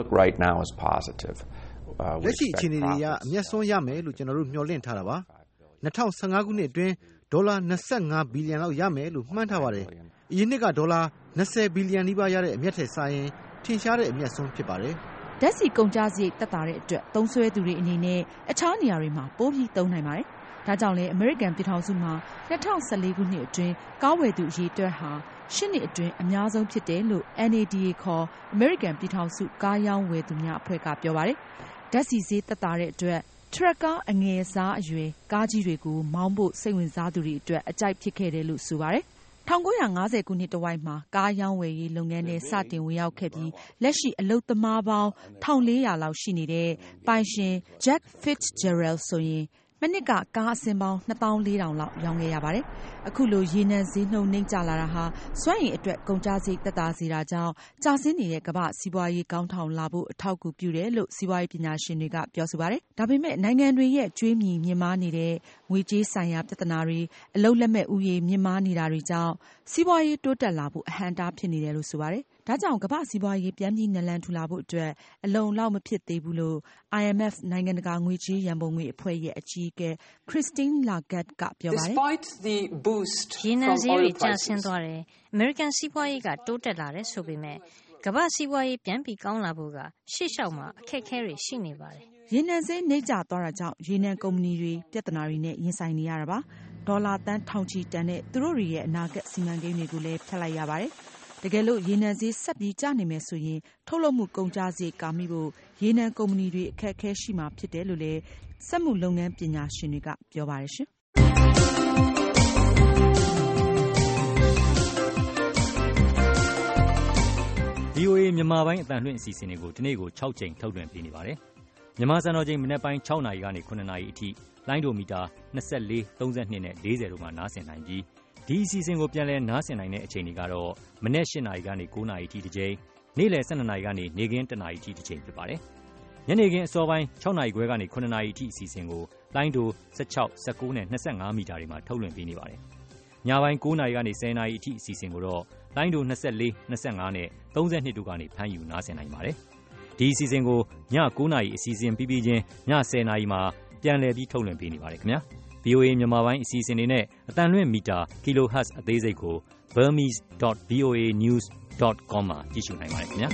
လက်ရှိအခြေအနေတွေအရအမျက်စွန်းရမယ်လို့ကျွန်တော်တို့မျှော်လင့်ထားတာပါtwenty fifteenခုနှစ်အတွင်းဒေါ်လာtwenty-fiveဘီလီယံလောက်ရမယ်လို့မှန်းထားပါတယ်အရင်နှစ်ကဒေါ်လာtwentyဘီလီယံနီးပါးရတဲ့အမျက်ထက်စာရင်ထင်ရှားတဲ့အမျက်စွန်းဖြစ်ပါတယ်ဓာတ်ဆီကုန်ကျစရိတ်သက်သာတဲ့အတွက်သုံးစွဲသူတွေအနေနဲ့အခြားနေရာတွေမှာပိုပြီးသုံးနိုင်ပါတယ်။ဒါကြောင့်လည်းအမေရိကန်ပြည်ထောင်စုမှာtwenty fourteenခုနှစ်အတွင်းကားဝယ်သူအရေအတွက်ဟာeightနှစ်အတွင်းအများဆုံးဖြစ်တယ်လို့ N A D A ခေါ်အမေရိကန်ပြည်ထောင်စုကားရောင်းဝယ်သူများအဖွဲ့ကပြောပါတယ်။ဓာတ်ဆီဈေးသက်သာတဲ့အတွက်ထရက်ကားအငယ်စားအရွယ်ကားကြီးတွေကိုမောင်းဖို့စိတ်ဝင်စားသူတွေအတွက်အကြိုက်ဖြစ်ခဲ့တယ်လို့ဆိုပါတယ်။nineteen fiftyခုနှစ်တဝိုက်မှာကားရောင်းဝယ်ရေးလုပ်ငန်းနဲ့စတင်ဝင်ရောက်ခဲ့ပြီးလက်ရှိအလုပ်သမားပေါင်းone thousand four hundredလောက်ရှိနေတဲ့ပိုင်ရှင် Jack Fitzgerald ဆိုရင်မနှစ်ကကားအစင်းပေါင်းtwo thousand four hundredလောက်ရောင်းခဲ့ရပါတယ်။အခုလိုရေနံဈေးနှုန်းနှိမ့်ကျလာတာဟာစွမ်းအင်အတွက်ကုန်ကျစရိတ်သက်သာစေတာကြောင့်ကျဆင်းနေတဲ့ကမ္ဘာစီးပွားရေးကောင်းထောင်လာဖို့အထောက်အကူပြုတယ်လို့စီးပွားရေးပညာရှင်တွေကပြောဆိုပါတယ်။ဒါပေမဲ့နိုင်ငံတွေရဲ့ကြွေးမြီမြင့်မားနေတဲ့ငွေကြေးဆိုင်ရာပြဿနာတွေအလုပ်လက်မဲ့ဥယေမြင့်မားနေတာတွေကြောင့်စီးပွားရေးတိုးတက်လာဖို့အဟန့်အတားဖြစ်နေတယ်လို့ဆိုပါတယ်။ဒါကြောင့်ကမ္ဘာစီးပွားရေးပြန်ပြီးနလန်ထူလာဖို့အတွက်အလုံလောက်မဖြစ်သေးဘူးလို့ I M F နိုင်ငံတကာငွေကြေးရန်ပုံငွေအဖွဲ့ရဲ့အကြီးအကဲ Christine Lagarde ကပြောပါတယ်။ရေနံဈေးတွေကျဆင်းသွားတယ်။အမေရိကန်စီးပွားရေးကတိုးတက်လာတယ်ဆိုပေမဲ့ကမ္ဘာစီးပွားရေးပြန်ပြီးကောင်းလာဖို့ကရှေ့လျှောက်မှာအခက်အခဲတွေရှိနေပါတယ်။ရေနံဈေးနှိမ့်ကျသွားတာကြောင့်ရေနံကုမ္ပဏီတွေပြဿနာတွေနဲ့ရင်ဆိုင်နေရတာပါ။ဒေါ်လာသန်းထောင်ချီတန်တဲ့သူတို့တွေရဲ့အနာဂတ်စီမံကိန်းတွေကိုလည်းဖျက်လိုက်ရပါတယ်။တကယ်လို့ရေနံဈေးဆက်ပြီးကျနေမယ်ဆိုရင်ထုတ်လုပ်မှုကုန်ကျစရိတ်ကာမိဖို့ရေနံကုမ္ပဏီတွေအခက်အခဲရှိမှာဖြစ်တယ်လို့လည်းစက်မှုလုပ်ငန်းပညာရှင်တွေကပြောပါတယ်ရှင်။ V O A မြန်မာပိုင်းအသံလွှင့်အစီအစဉ်တွေကိုဒီနေ့ကိုsixကြိမ်ထုတ်လွှင့်ပေးနေပါတယ်။မြန်မာစံတော်ချိန်မနက်ပိုင်းsixနာရီကနေsevenနာရီအထိလိုင်းဒိုမီတာtwenty-four, thirty-twoနဲ့fortyတို့မှာနားဆင်နိုင်ပြီးဒီအစီအစဉ်ကိုပြန်လည်နားဆင်နိုင်တဲ့အချိန်တွေကတော့မနက်eightနာရီကနေnineနာရီအထိတစ်ကြိမ်နေ့လယ်twelveနာရီကနေနေ့ခင်းoneနာရီအထိတစ်ကြိမ်ဖြစ်ပါတယ်။ညနေခင်းအစောပိုင်းsixနာရီခွဲကနေsevenနာရီအထိအစီအစဉ်ကိုလိုင်းဒိုsixteen, nineteenနဲ့twenty-fiveမီတာတွေမှာထုတ်လွှင့်ပေးနေပါတယ်။ညပိုင်းnineနာရီကနေtenနာရီအထိအစီအစဉ်ကိုတော့လိုင်းဒိုtwenty-four, twenty-fiveနဲ့thirty-twoတို့ကနေဖမ်းယူနားဆင်နိုင်ပါတယ်။ဒီအစီအစဉ်ကိုညnineနာရီအစီအစဉ်ပြီးပြီးချင်းညtenနာရီမှာပြန်လည်ပြီးထုတ်လွှင့်ပေးနေပါတယ်ခင်ဗျာ။ဗွီအိုအေ မြန်မာပိုင်းအစီအစဉ်တွေနဲ့အသံလွှင့်မီတာ kilohertz အသေးစိတ်ကို burmese dot v o a news dot com မှာကြည့်ရှုနိုင်ပါတယ်ခင်ဗျာ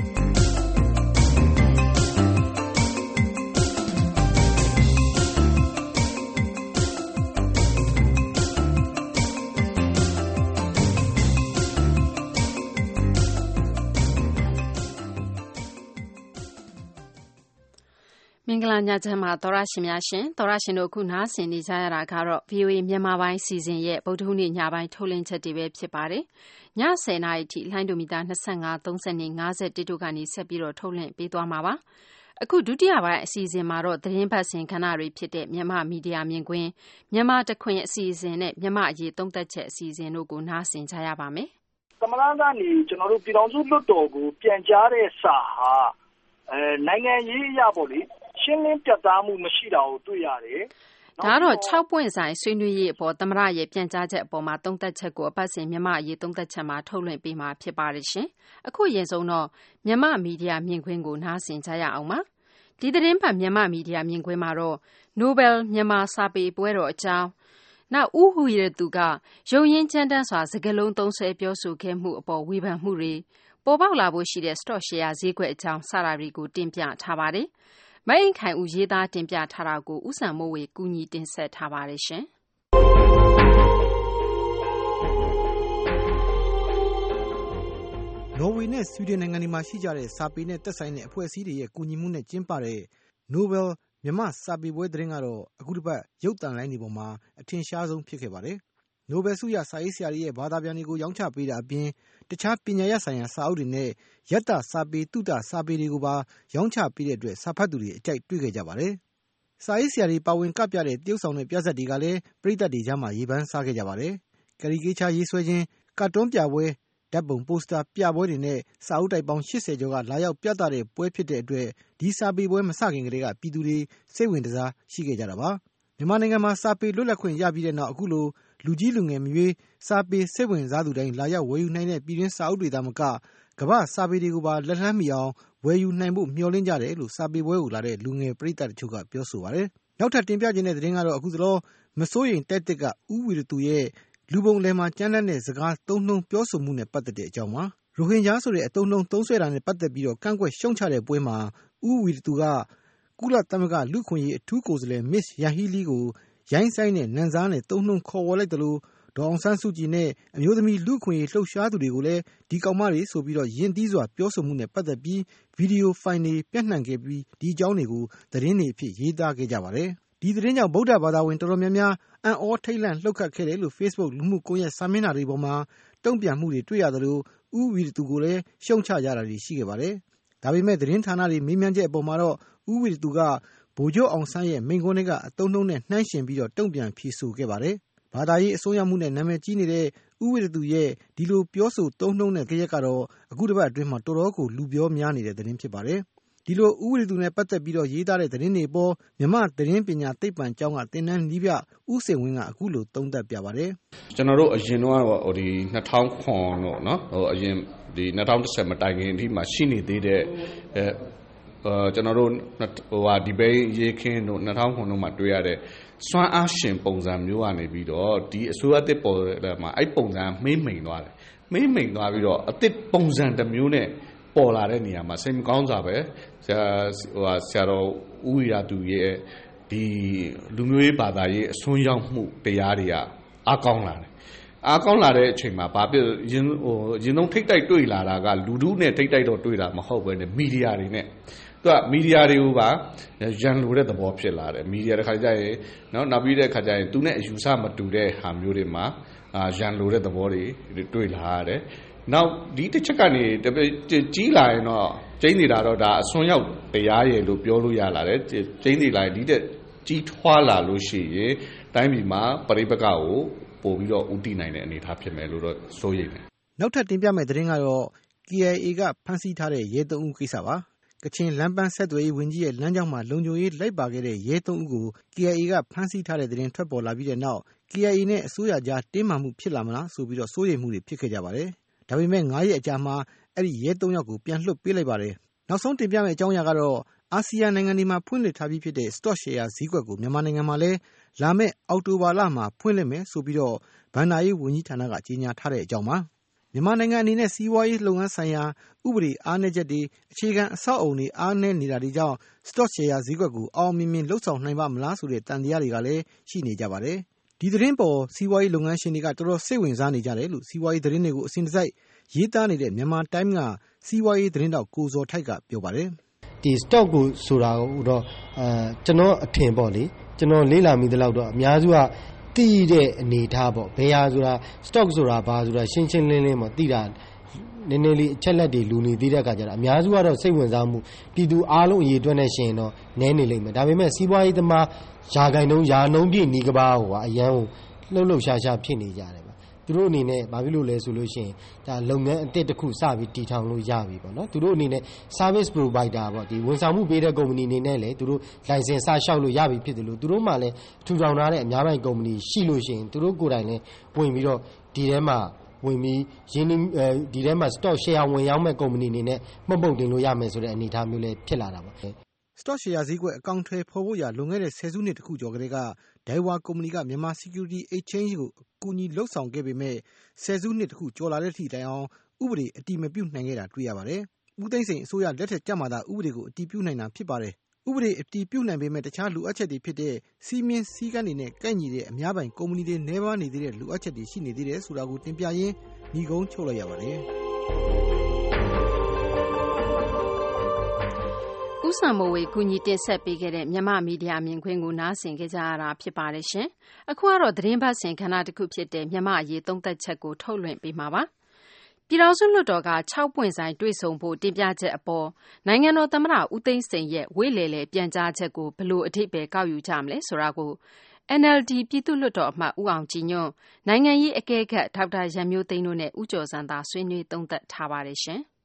မင်္ဂလာညချမ်းပါသောရရှင်များရှင်သောရရှင်တို့ခုနားဆင်နေကြရတာကတော့ ဗွီအိုအေ မြန်မာပိုင်းစီစဉ်ရဲ့ဗုဒ္ဓဟူးနေ့ညပိုင်းထုတ်လွှင့်ချက်တွေပဲဖြစ်ပါတယ်ညဆယ်နာရီထိလိုင်းဒိုမီတာ၂၅ ၃၀နဲ့၅၁တို့ကနေဆက်ပြီးတော့ထုတ်လွှင့်ပေးသွားမှာပါအခုဒုတိယပိုင်းအစီအစဉ်မှာတော့သတင်းပတ်စဉ်ခဏတွေဖြစ်တဲ့မြန်မာမီဒီယာမြင်ကွင်းမြန်မာတခွင်အစီအစဉ်နဲ့မြန်မာအရေးသုံးသပ်ချက်အစီအစဉ်တို့ကိုနားဆင်ကြရပါမယ်သမရကနေကျွန်တော်တို့ပြည်တော်စုလွတ်တော်ကိုပြန်ကြားတဲ့စာဟာအဲနိုင်ငံရေးအရာပေါ့လေရှင်းလင်းပြတ်သားမှုမရှိတာကိုတွေ့ရတယ်ဒါကတော့၆ပွင့်ဆိုင်ဆွေးနွေးရေးအပေါ်သမရရဲ့ပြန်ကြားချက်အပေါ်မှာသုံးသပ်ချက်ကိုအပတ်စဉ်မြန်မာအရေးသုံးသပ်ချက်မှာထုတ်လွှင့်ပေးမှာဖြစ်ပါတယ်ရှင်အခုရင်ဆုံးတော့မြန်မာမီဒီယာမြင်ကွင်းကိုနားဆင်ကြရအောင်ပါဒီသတင်းပတ်မြန်မာမီဒီယာမြင်ကွင်းမှာတော့ Nobel မြန်မာစာပေပွဲတော်အကြောင်းနောက်ဦးဟူရသူကရုံရင်းကြမ်းတမ်းစွာစကားလုံးသုံးဆွဲပြောဆိုခဲ့မှုအပေါ်ဝေဖန်မှုတွေပေါ်ပေါက်လာဖို့ရှိတဲ့ stock share ဈေးကွက်အကြောင်းစတာတွေကိုတင်ပြထားပါတယ်မအိမ်ခိုင်ဦးရေးသားတင်ပြထားတာကိုဦးစံမိုးဝေကူညီတင်ဆက်ထားပါတယ်ရှင်။နော်ဝေနဲ့ဆွီဒင်နိုင်ငံတွေမှာရှိကြတဲ့စာပေနဲ့သက်ဆိုင်တဲ့အဖွဲ့အစည်းတွေရဲ့ကူညီမှုနဲ့ကျင်းပတဲ့ Nobel မြန်မာစာပေပွဲသတင်းကတော့အခုတစ်ပတ်ရုပ်သံလိုင်းတွေပေါ်မှာအထင်ရှားဆုံးဖြစ်ခဲ့ပါတယ်။ Nobel ဆုရစာရေးဆရာတွေရဲ့ဘာသာပြန်တွေကိုရောင်းချပေးတာအပြင်တခြားပညာရပ်ဆိုင်ရာစာအုပ်တွေနဲ့ယတ္တစာပေတုတစာပေတွေကိုပါရောင်းချပေးတဲ့အတွက်စာဖတ်သူတွေအကြိုက်တွေ့ခဲ့ကြပါတယ်။စာရေးဆရာတွေပါဝင်ကပြတဲ့တရုပ်ဆောင်တဲ့ပြဇာတ်တွေကလည်းပရိသတ်တွေကြားမှာရေပန်းစားခဲ့ကြပါတယ်။ကရီကေချာရေးဆွဲခြင်းကာတွန်းပြပွဲဓာတ်ပုံပိုစတာပြပွဲတွေနဲ့စာအုပ်တိုက်ပေါင်း၈၀ကျော်ကလာရောက်ပြသတဲ့ပွဲဖြစ်တဲ့အတွက်ဒီစာပေပွဲမစခင်ကတည်းကပြည်သူတွေစိတ်ဝင်စားရှိခဲ့ကြတာပါ။မြန်မာနိုင်ငံမှာစာပေလွတ်လပ်ခွင့်ရပြီးတဲ့နောက်အခုလိုလူကြီးလူငယ်မရွေးစာပေစိတ်ဝင်စားသူတိုင်းလာရောက်ဝယ်ယူနိုင်တဲ့ပြည်တွင်းစာအုပ်တွေသာမကကမ္ဘာစာပေတွေကိုပါလက်လှမ်းမီအောင်ဝယ်ယူနိုင်ဖို့မျှော်လင့်ကြတယ်လို့စာပေပွဲကိုလာတဲ့လူငယ်ပရိသတ်တချို့ကပြောဆိုပါတယ်။နောက်ထပ်တင်ပြခြင်းတဲ့သတင်းကတော့အခုသလောမစိုးရိမ်တိုက်တစ်ကဦးဝီရသူရဲ့လူပုံလယ်မှာကြမ်းတမ်းတဲ့စကားသုံးနှုန်းပြောဆိုမှုနဲ့ပတ်သက်တဲ့အကြောင်းပါ။ရိုဟင်ဂျာဆိုတဲ့အသုံးနှုန်းသုံးဆွဲတာနဲ့ပတ်သက်ပြီးတော့ကန့်ကွက်ရှုံချတဲ့ပွဲမှာဦးဝီရသူကကုလသမဂ္ဂလူခွင့်ရေးအထူးကိုယ်စားလှယ်မစ်ယာဟီလီကိုရိုင်းဆိုင်တဲ့နန်စားနဲ့သုံးနှုန်းခေါ်ဝေါ်လိုက်တယ်လို့ဒေါ်အောင်ဆန်းစုကြည်နဲ့အမျိုးသမီးလူခွင့်ရေးလှုပ်ရှားသူတွေကိုလည်းဒီကောင်မတွေဆိုပြီးတော့ယဉ်သီးစွာပြောဆိုမှုနဲ့ပတ်သက်ပြီးဗီဒီယိုဖိုင်တွေပြန့်နှံ့ခဲ့ပြီးဒီအကြောင်းတွေကိုသတင်းတွေအဖြစ်ရေးသားခဲ့ကြပါတယ်။ဒီသတင်းကြောင့်ဗုဒ္ဓဘာသာဝင်တော်တော်များများအံ့ဩထိတ်လန့်လှုပ်ခတ်ခဲ့တယ်လို့ Facebook လူမှုကွန်ရက်စာမျက်နှာတွေပေါ်မှာတုံ့ပြန်မှုတွေတွေ့ရသလိုဦးဝီရသူကိုလည်းရှုံချကြတာတွေရှိခဲ့ပါတယ်။ဒါပေမဲ့သတင်းဌာနတွေမေးမြန်းချက်အပေါ်မှာတော့ဦးဝီရသူကဗိုလ်ချုပ်အောင်ဆန်းရဲ့မိန့်ခွန်းတွေကအသုံးနှုန်းနဲ့နှိုင်းယှဉ်ပြီးတော့တုံ့ပြန်ဖြေဆိုခဲ့ပါတယ်။ဘာသာရေးအစိုးရမှုနဲ့နာမည်ကြီးနေတဲ့ဦးဝီရသူရဲ့ဒီလိုပြောဆိုသုံးနှုန်းတဲ့ကြက်ကတော့အခုတစ်ပတ်အတွင်းမှာတော်တော်ကိုလူပြောများနေတဲ့သတင်းဖြစ်ပါတယ်။ဒီလိုဦးဝီရသူနဲ့ပတ်သက်ပြီးတော့ရေးသားတဲ့သတင်းတွေပေါ်မြန်မာသတင်းပညာသိပ္ပံကျောင်းကသင်တန်းနည်းပြဦးစိန်ဝင်းကအခုလိုသုံးသပ်ပြပါတယ်။ကျွန်တော်တို့အရင်တော့ဟိုဒီ၂၀၀၇တော့နော်ဟိုအရင်ဒီ၂၀၁၀မတိုင်ခင်အထိမှရှိနေသေးတဲ့အဲကျွန်တော်တို့ဟိုဟာဒီဘဲရေးခင်းတို့၂၀၀၇တို့မှာတွေ့ရတဲ့စွမ်းအားရှင်ပုံစံမျိုးကနေပြီးတော့ဒီအစိုးရတစ်ပေါ်တဲ့မှာအဲ့ပုံစံမှိမ့်မိန်သွားတယ်မှိမ့်မိန်သွားပြီးတော့အတစ်ပုံစံတစ်မျိုးနဲ့ပေါ်လာတဲ့နေရာမှာစိတ်မကောင်းစွာပဲဆရာဟိုဟာဆရာတော်ဦးဝီရသူရဲ့ဒီလူမျိုးရေးဘာသာရေးအစွန်းရောက်မှုတရားတွေကအားကောင်းလာတယ်အားကောင်းလာတဲ့အချိန်မှာဘာဖြစ်ရင်ဟိုရင်သုံးထိတ်တိုက်တွေ့လာတာကလူထုနဲ့ထိတ်တိုက်တော့တွေ့တာမဟုတ်ပဲနဲ့မီဒီယာတွေနဲ့သူကမီဒီယာတွေကိုပါရန်လိုတဲ့သဘောဖြစ်လာတယ်မီဒီယာတစ်ခါကျရင်နော်နောက်ပြီးတဲ့ခါကျရင်သူနဲ့အယူဆမတူတဲ့ဟာမျိုးတွေမှာအာရန်လိုတဲ့သဘောတွေတွေ့လာရတယ်နောက်ဒီတစ်ချက်ကနေကြီးလာရင်တော့ကျင်းနေတာတော့ဒါအစွန်းရောက်တရားရည်လို့ပြောလို့ရလာတယ်ကျင်းနေလာရင်ဒီတဲ့ကြီးထွားလာလို့ရှိရင်တိုင်းပြည်မှာပရိပက္ခကိုပို့ပြီးတော့ဦးတည်နိုင်တဲ့အနေအထားဖြစ်မယ်လို့တော့စိုးရိမ်တယ်နောက်ထပ်တင်ပြမယ့်သတင်းကတော့ K I A ကဖမ်းဆီးထားတဲ့ရဲသုံးဦးကိစ္စပါကချင်လမ်းပန်းဆက်သွယ်ရေးဝန်ကြီးရဲ့လမ်းကြောင်းမှာလုံခြုံရေးလိုက်ပါခဲ့တဲ့ရဲသုံးဦးကို K I A ကဖမ်းဆီးထားတဲ့သတင်းထွက်ပေါ်လာပြီးတဲ့နောက် K I A နဲ့အစိုးရကြားတင်းမာမှုဖြစ်လာမလားဆိုပြီးတော့စိုးရိမ်မှုတွေဖြစ်ခဲ့ကြပါတယ်ဒါပေမဲ့ငါးရက်အကြာမှာအဲ့ဒီရဲသုံးယောက်ကိုပြန်လွှတ်ပေးလိုက်ပါတယ်နောက်ဆုံးတင်ပြမယ့်အကြောင်းအရာကတော့အာဆီယံနိုင်ငံတွေမှာဖွင့်လှစ်ထားပြီးဖြစ်တဲ့ stock share ဈေးကွက်ကိုမြန်မာနိုင်ငံမှာလည်းလာမယ့်အောက်တိုဘာလမှာဖွင့်လှစ်မယ်ဆိုပြီးတော့ဘဏ္ဍာရေးဝန်ကြီးဌာနကကြေညာထားတဲ့အကြောင်းပါမြန်မာနိုင်ငံအနေနဲ့စီးပွားရေးလုပ်ငန်းဆိုင်ရာဥပဒေအားနည်းချက်တွေအခြေခံအဆောက်အအုံတွေအားနည်းနေတာတွေကြောင့် stock share ဈေးကွက်ကိုအောင်မြင်မြင်လှုပ်ဆောင်နိုင်ပါမလားဆိုတဲ့တန်တရားတွေကလည်းရှိနေကြပါတယ်ဒီသတင်းပေါ်စီးပွားရေးလုပ်ငန်းရှင်တွေကတော်တော်စိတ်ဝင်စားနေကြတယ်လို့စီးပွားရေးသတင်းတွေကိုအစဉ်တစိုက်ရေးသားနေတဲ့မြန်မာတိုင်းကစီးပွားရေးသတင်းတောက်ကိုဇော်ထိုက်ကပြောပါတယ်ဒီ stock ကိုဆိုတာတော့အဲကျွန်တော်အထင်ပေါ့လေကျွန်တော်လေးလာမိသလောက်တော့အများစုကသိတဲ့အနေထားပေါ့ဘယ်ဟာဆိုတာ stock ဆိုတာဘာဆိုတာရှင်းရှင်းလင်းလင်းပေါ့သိတာနည်းနည်းလေးအချက်လက်တွေလူနေသေးတဲ့အခါကျတော့အများစုကတော့စိတ်ဝင်စားမှုပြည်သူအားလုံးအရေးအတွက်နဲ့ရှင်တော့နည်းနေလိမ့်မယ်ဒါပေမဲ့စီးပွားရေးသမားယာဂိုင်နှုန်းယာနှုန်းပြည့်နီးကဘာဟိုအရန်ကိုလှုပ်လှုပ်ရှားရှားဖြစ်နေကြတယ်သူတို့အနေနဲ့ဘာဖြစ်လို့လဲဆိုလို့ရှိရင်ဒါလုပ်ငန်းအသစ်တစ်ခုစပြီးတည်ထောင်လို့ရပြီပေါ့နော်သူတို့အနေနဲ့ service provider ပေါ့ဒီဝန်ဆောင်မှုပေးတဲ့ကုမ္ပဏီအနေနဲ့လည်းသူတို့ license စလျှောက်လို့ရပြီဖြစ်တယ်လို့သူတို့မှလည်းထူထောင်ထားတဲ့အများပိုင်းကုမ္ပဏီရှိလို့ရှိရင်သူတို့ကိုယ်တိုင်လည်းဝင်ပြီးတော့ဒီထဲမှာဝင်ပြီးရင်းနှီးဒီထဲမှာ stock share ဝင်ရောက်မဲ့ကုမ္ပဏီအနေနဲ့မှတ်ပုံတင်လို့ရမယ်ဆိုတဲ့အနေအထားမျိုးလည်းဖြစ်လာတာပေါ့ stock share ဈေးကွက်အကောင့်ထွဲဖော်ဖို့ရလွန်ခဲ့တဲ့ဆယ်စုနှစ်တခုကျော်ကလေးကဒိုင်ဝါကုမ္ပဏီကမြန်မာ Security Exchange ကိုအကူအညီလှုပ်ဆောင်ခဲ့ပေမဲ့ဆယ်စုနှစ်တခုကျော်လာတဲ့အထိတိုင်အောင်ဥပဒေအတည်မပြုနိုင်ခဲ့တာတွေ့ရပါတယ်။ဦးသိန်းစိန်အစိုးရလက်ထက်ကျမှသာဥပဒေကိုအတည်ပြုနိုင်တာဖြစ်ပါတယ်။ဥပဒေအတည်ပြုနိုင်ပေမဲ့တခြားလိုအပ်ချက်တွေဖြစ်တဲ့စီမင်းစည်းကမ်းတွေနဲ့ကိုက်ညီတဲ့အများပိုင်ကုမ္ပဏီတွေနှဲပါနေသေးတဲ့လိုအပ်ချက်တွေရှိနေသေးတယ်ဆိုတာကိုတင်ပြရင်းညီကုန်းချုပ်လိုက်ရပါတယ်။ဦးစံမိုးဝေကူညီတင်ဆက်ပေးခဲ့တဲ့မြန်မာမီဒီယာမြင်ကွင်းကိုနားဆင်ကြကြရတာဖြစ်ပါတယ်ရှင်။အခုကတော့သတင်းပတ်စဉ်ခဏတစ်ခုဖြစ်တဲ့မြန်မာအရေးသုံးသပ်ချက်ကိုထုတ်လွှင့်ပေးမှာပါ။ပြည်ထောင်စုလွှတ်တော်က၆ပွင့်ဆိုင်တွေ့ဆုံဖို့တင်ပြချက်အပေါ်နိုင်ငံတော်သမ္မတဦးသိန်းစိန်ရဲ့ဝေးလေလေပြန်ကြားချက်ကိုဘယ်လိုအဓိပ္ပာယ်ကောက်ယူကြမလဲဆိုတာကို အန်အယ်လ်ဒီ ပြည်သူ့လွှတ်တော်အမတ်ဦးအောင်ကြည်ညွန့်နိုင်ငံရေးအကဲခတ်ဒေါက်တာရန်မျိုးသိန်းတို့နဲ့ဦးကျော်စံသာဆွေးနွေးသုံးသပ်ထားပါတယ်ရှင်။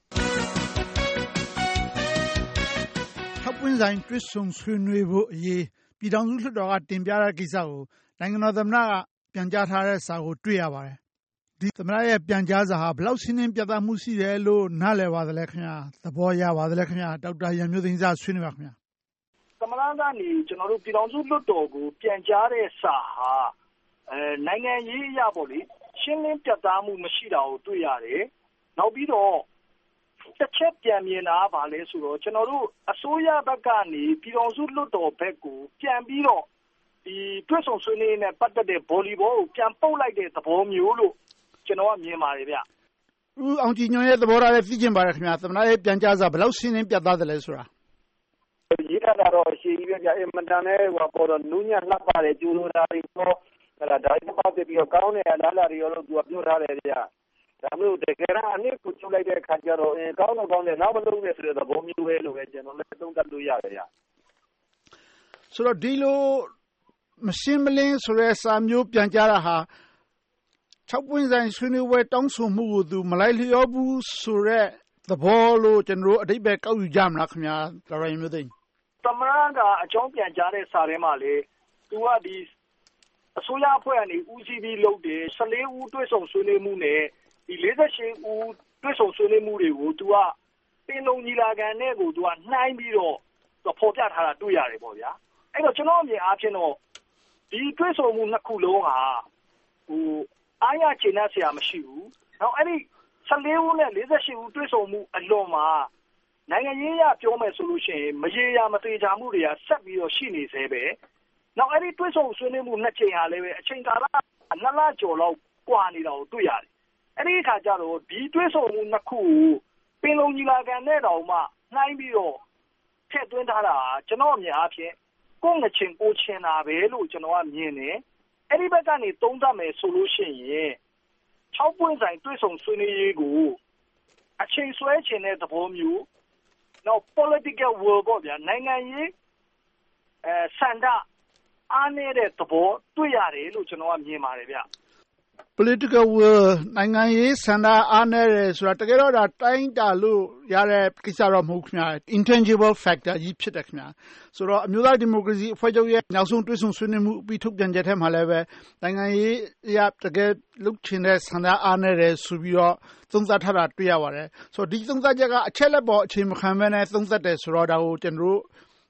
၆ပွင့်ဆိုင်တွေ့ဆုံဆွေးနွေးဖို့အရေးပြည်ထောင်စုလွှတ်တော်ကတင်ပြတဲ့ကိစ္စကိုနိုင်ငံတော်သမ္မတကပြန်ကြားထားတဲ့စာကိုတွေ့ရပါတယ်။ဒီသမ္မတရဲ့ပြန်ကြားစာဟာဘယ်လောက်ရှင်းလင်းပြသမှုရှိတယ်လို့နားလည်ပါသလဲခင်ဗျာသဘောရပါသလဲခင်ဗျာဒေါက်တာရန်မျိုးသိန်းစာဆွေးနွေးပါခင်ဗျာသမ္မတကနေကျွန်တော်တို့ပြည်ထောင်စုလွှတ်တော်ကိုပြန်ကြားတဲ့စာဟာအဲနိုင်ငံရေးအရာပေါ့လေရှင်းလင်းပြသမှုမရှိတာကိုတွေ့ရတယ်။နောက်ပြီးတော့တစ်ချက်ပြန်မြင်တာပါလဲဆိုတော့ကျွန်တော်တို့အစိုးရဘက်ကနေပြည်ထောင်စုလွှတ်တော်ဘက်ကိုပြန်ပြီးတော့ဒီတွဲဆောင်ဆွေးနွေးနဲ့ပတ်သက်တဲ့ဗော်လီဘောကိုပြန်ပုတ်လိုက်တဲ့သဘောမျိုးလို့ကျွန်တော်ကမြင်ပါတယ်ဗျ။ဦးအောင်ကြည်ညွန့်ရဲ့သဘောထားလည်းသိချင်ပါတယ်ခင်ဗျာ။သမ္မတရဲ့ပြန်ကြားစာဘယ်လောက်ရှင်းလင်းပြသတယ်လဲဆိုတာရေးထားတာတော့ရှင်းပြီးပြအင်မတန်နဲ့ဟိုပေါ်တော့နူးညံ့လှပတယ်ကျူလိုတာတွေတော့ဟလာဒါတွေပတ်သက်ပြီးတော့ကောင်းတဲ့အလားလာတွေရောလို့သူကပြောထားတယ်ဗျာဒါမျိုးတကယ်တော့အနည်းကိုချုပ်လိုက်တဲ့အခါကျတော့အင်းကောင်းတော့ကောင်းတယ်နောက်မလုပ်နဲ့ဆိုတဲ့သဘောမျိုးပဲလို့ပဲကျွန်တော်လည်းသုံးသပ်လို့ရတယ်ဗျာဆိုတော့ဒီလိုမရှင်းမလင်းဆိုတဲ့စာမျိုးပြန်ကြားတာဟာ၆ပွင့်ဆိုင်ဆွေးနွေးပွဲတောင်းဆိုမှုကိုသူမလိုက်လျောဘူးဆိုတဲ့သဘောလို့ကျွန်တော်တို့အဓိပ္ပာယ်ကောက်ယူကြမလားခင်ဗျာဒေါက်တာရန်မျိုးသိန်းသမ္မတကအကြောင်းပြန်ကြားတဲ့စာထဲမှာလေသူကဒီအစိုးရအဖွဲ့ကနေဦးစီးပြီးလုပ်တယ်၁၄ဦးတွေ့ဆုံဆွေးနွေးမှုနဲ့ဒီ၄၈ဦးတွေ့ဆုံဆွေးနွေးမှုတွေကိုသူကပင်လုံညီလာခံနဲ့ကိုသူကနှိုင်းပြီးတော့ဖော်ပြထားတာတွေ့ရတယ်ပေါ့ဗျာအဲ့တော့ကျွန်တော်အမြင်အားဖြင့်တော့ဒီတွေ့ဆုံမှုနှစ်ခုလုံးဟာဟိုအားရချင်တဲ့ဆရာမရှိဘူးနောက်အဲ့ဒီ၁၄ဦးနဲ့၄၈ဦးတွေ့ဆုံမှုအလွန်မှာနိုင်ငံရေးအရပြောမယ်ဆိုလို့ရှိရင်မရေရာမသေးချာမှုတွေကဆက်ပြီးတော့ရှိနေသေးပဲနောက်အဲ့ဒီတွေ့ဆုံဆွေးနွေးမှုနှစ်ချိန်ဟာလည်းပဲအချိန်ကာလနှစ်လကျော်လောက်ကွာနေတာကိုတွေ့ရတယ်အဲ့ဒီအခါကျတော့ဒီတွေ့ဆုံမှုနှစ်ခုကိုပင်လုံညီလာခံနဲ့တောင်မှနှိုင်းပြီးတော့ထည့်သွင်းထားတာကျွန်တော်အမြင်အားဖြင့်ကိုယ်ငချင်းကိုချင်းတာပဲလို့ကျွန်တော်ကမြင်တယ်အဲ့ဒီဘက်ကနေသုံးသပ်မယ်ဆိုလို့ရှိရင်၆ပွင့်ဆိုင်တွေ့ဆုံဆွေးနွေးရေးကိုအချိန်ဆွဲချင်တဲ့သဘောမျိုးနောက် political will ပေါ့ဗျာနိုင်ငံရေးအဲစန္ဒအားနေတဲ့သဘောတွေ့ရတယ်လို့ကျွန်တော်ကမြင်ပါတယ်ဗျ political will နိုင်ငံရေးစန္ဒအားနေတယ်ဆိုတာတကယ်တော့ဒါတိုင်းတာလို့ရတဲ့ကိစ္စတော့မဟုတ်ခင်ဗျာ intangible factor ကြီးဖြစ်တယ်ခင်ဗျာဆိုတော့အမျိုးသားဒီမိုကရေစီအဖွဲ့ချုပ်ရဲ့နောက်ဆုံးတွေ့ဆုံဆွေးနွေးမှုပြီးထုတ်ပြန်ချက်ထဲမှာလည်းပဲနိုင်ငံရေးအရာတကယ်လုချင်တဲ့စန္ဒအားနေတယ်ဆိုပြီးတော့သုံးသပ်ထားတာတွေ့ရပါတယ်ဆိုတော့ဒီသုံးသပ်ချက်ကအချက်လက်ပေါ်အခြေမခံဘဲနဲ့သုံးသပ်တယ်ဆိုတော့ဒါကိုကျွန်တော်တို့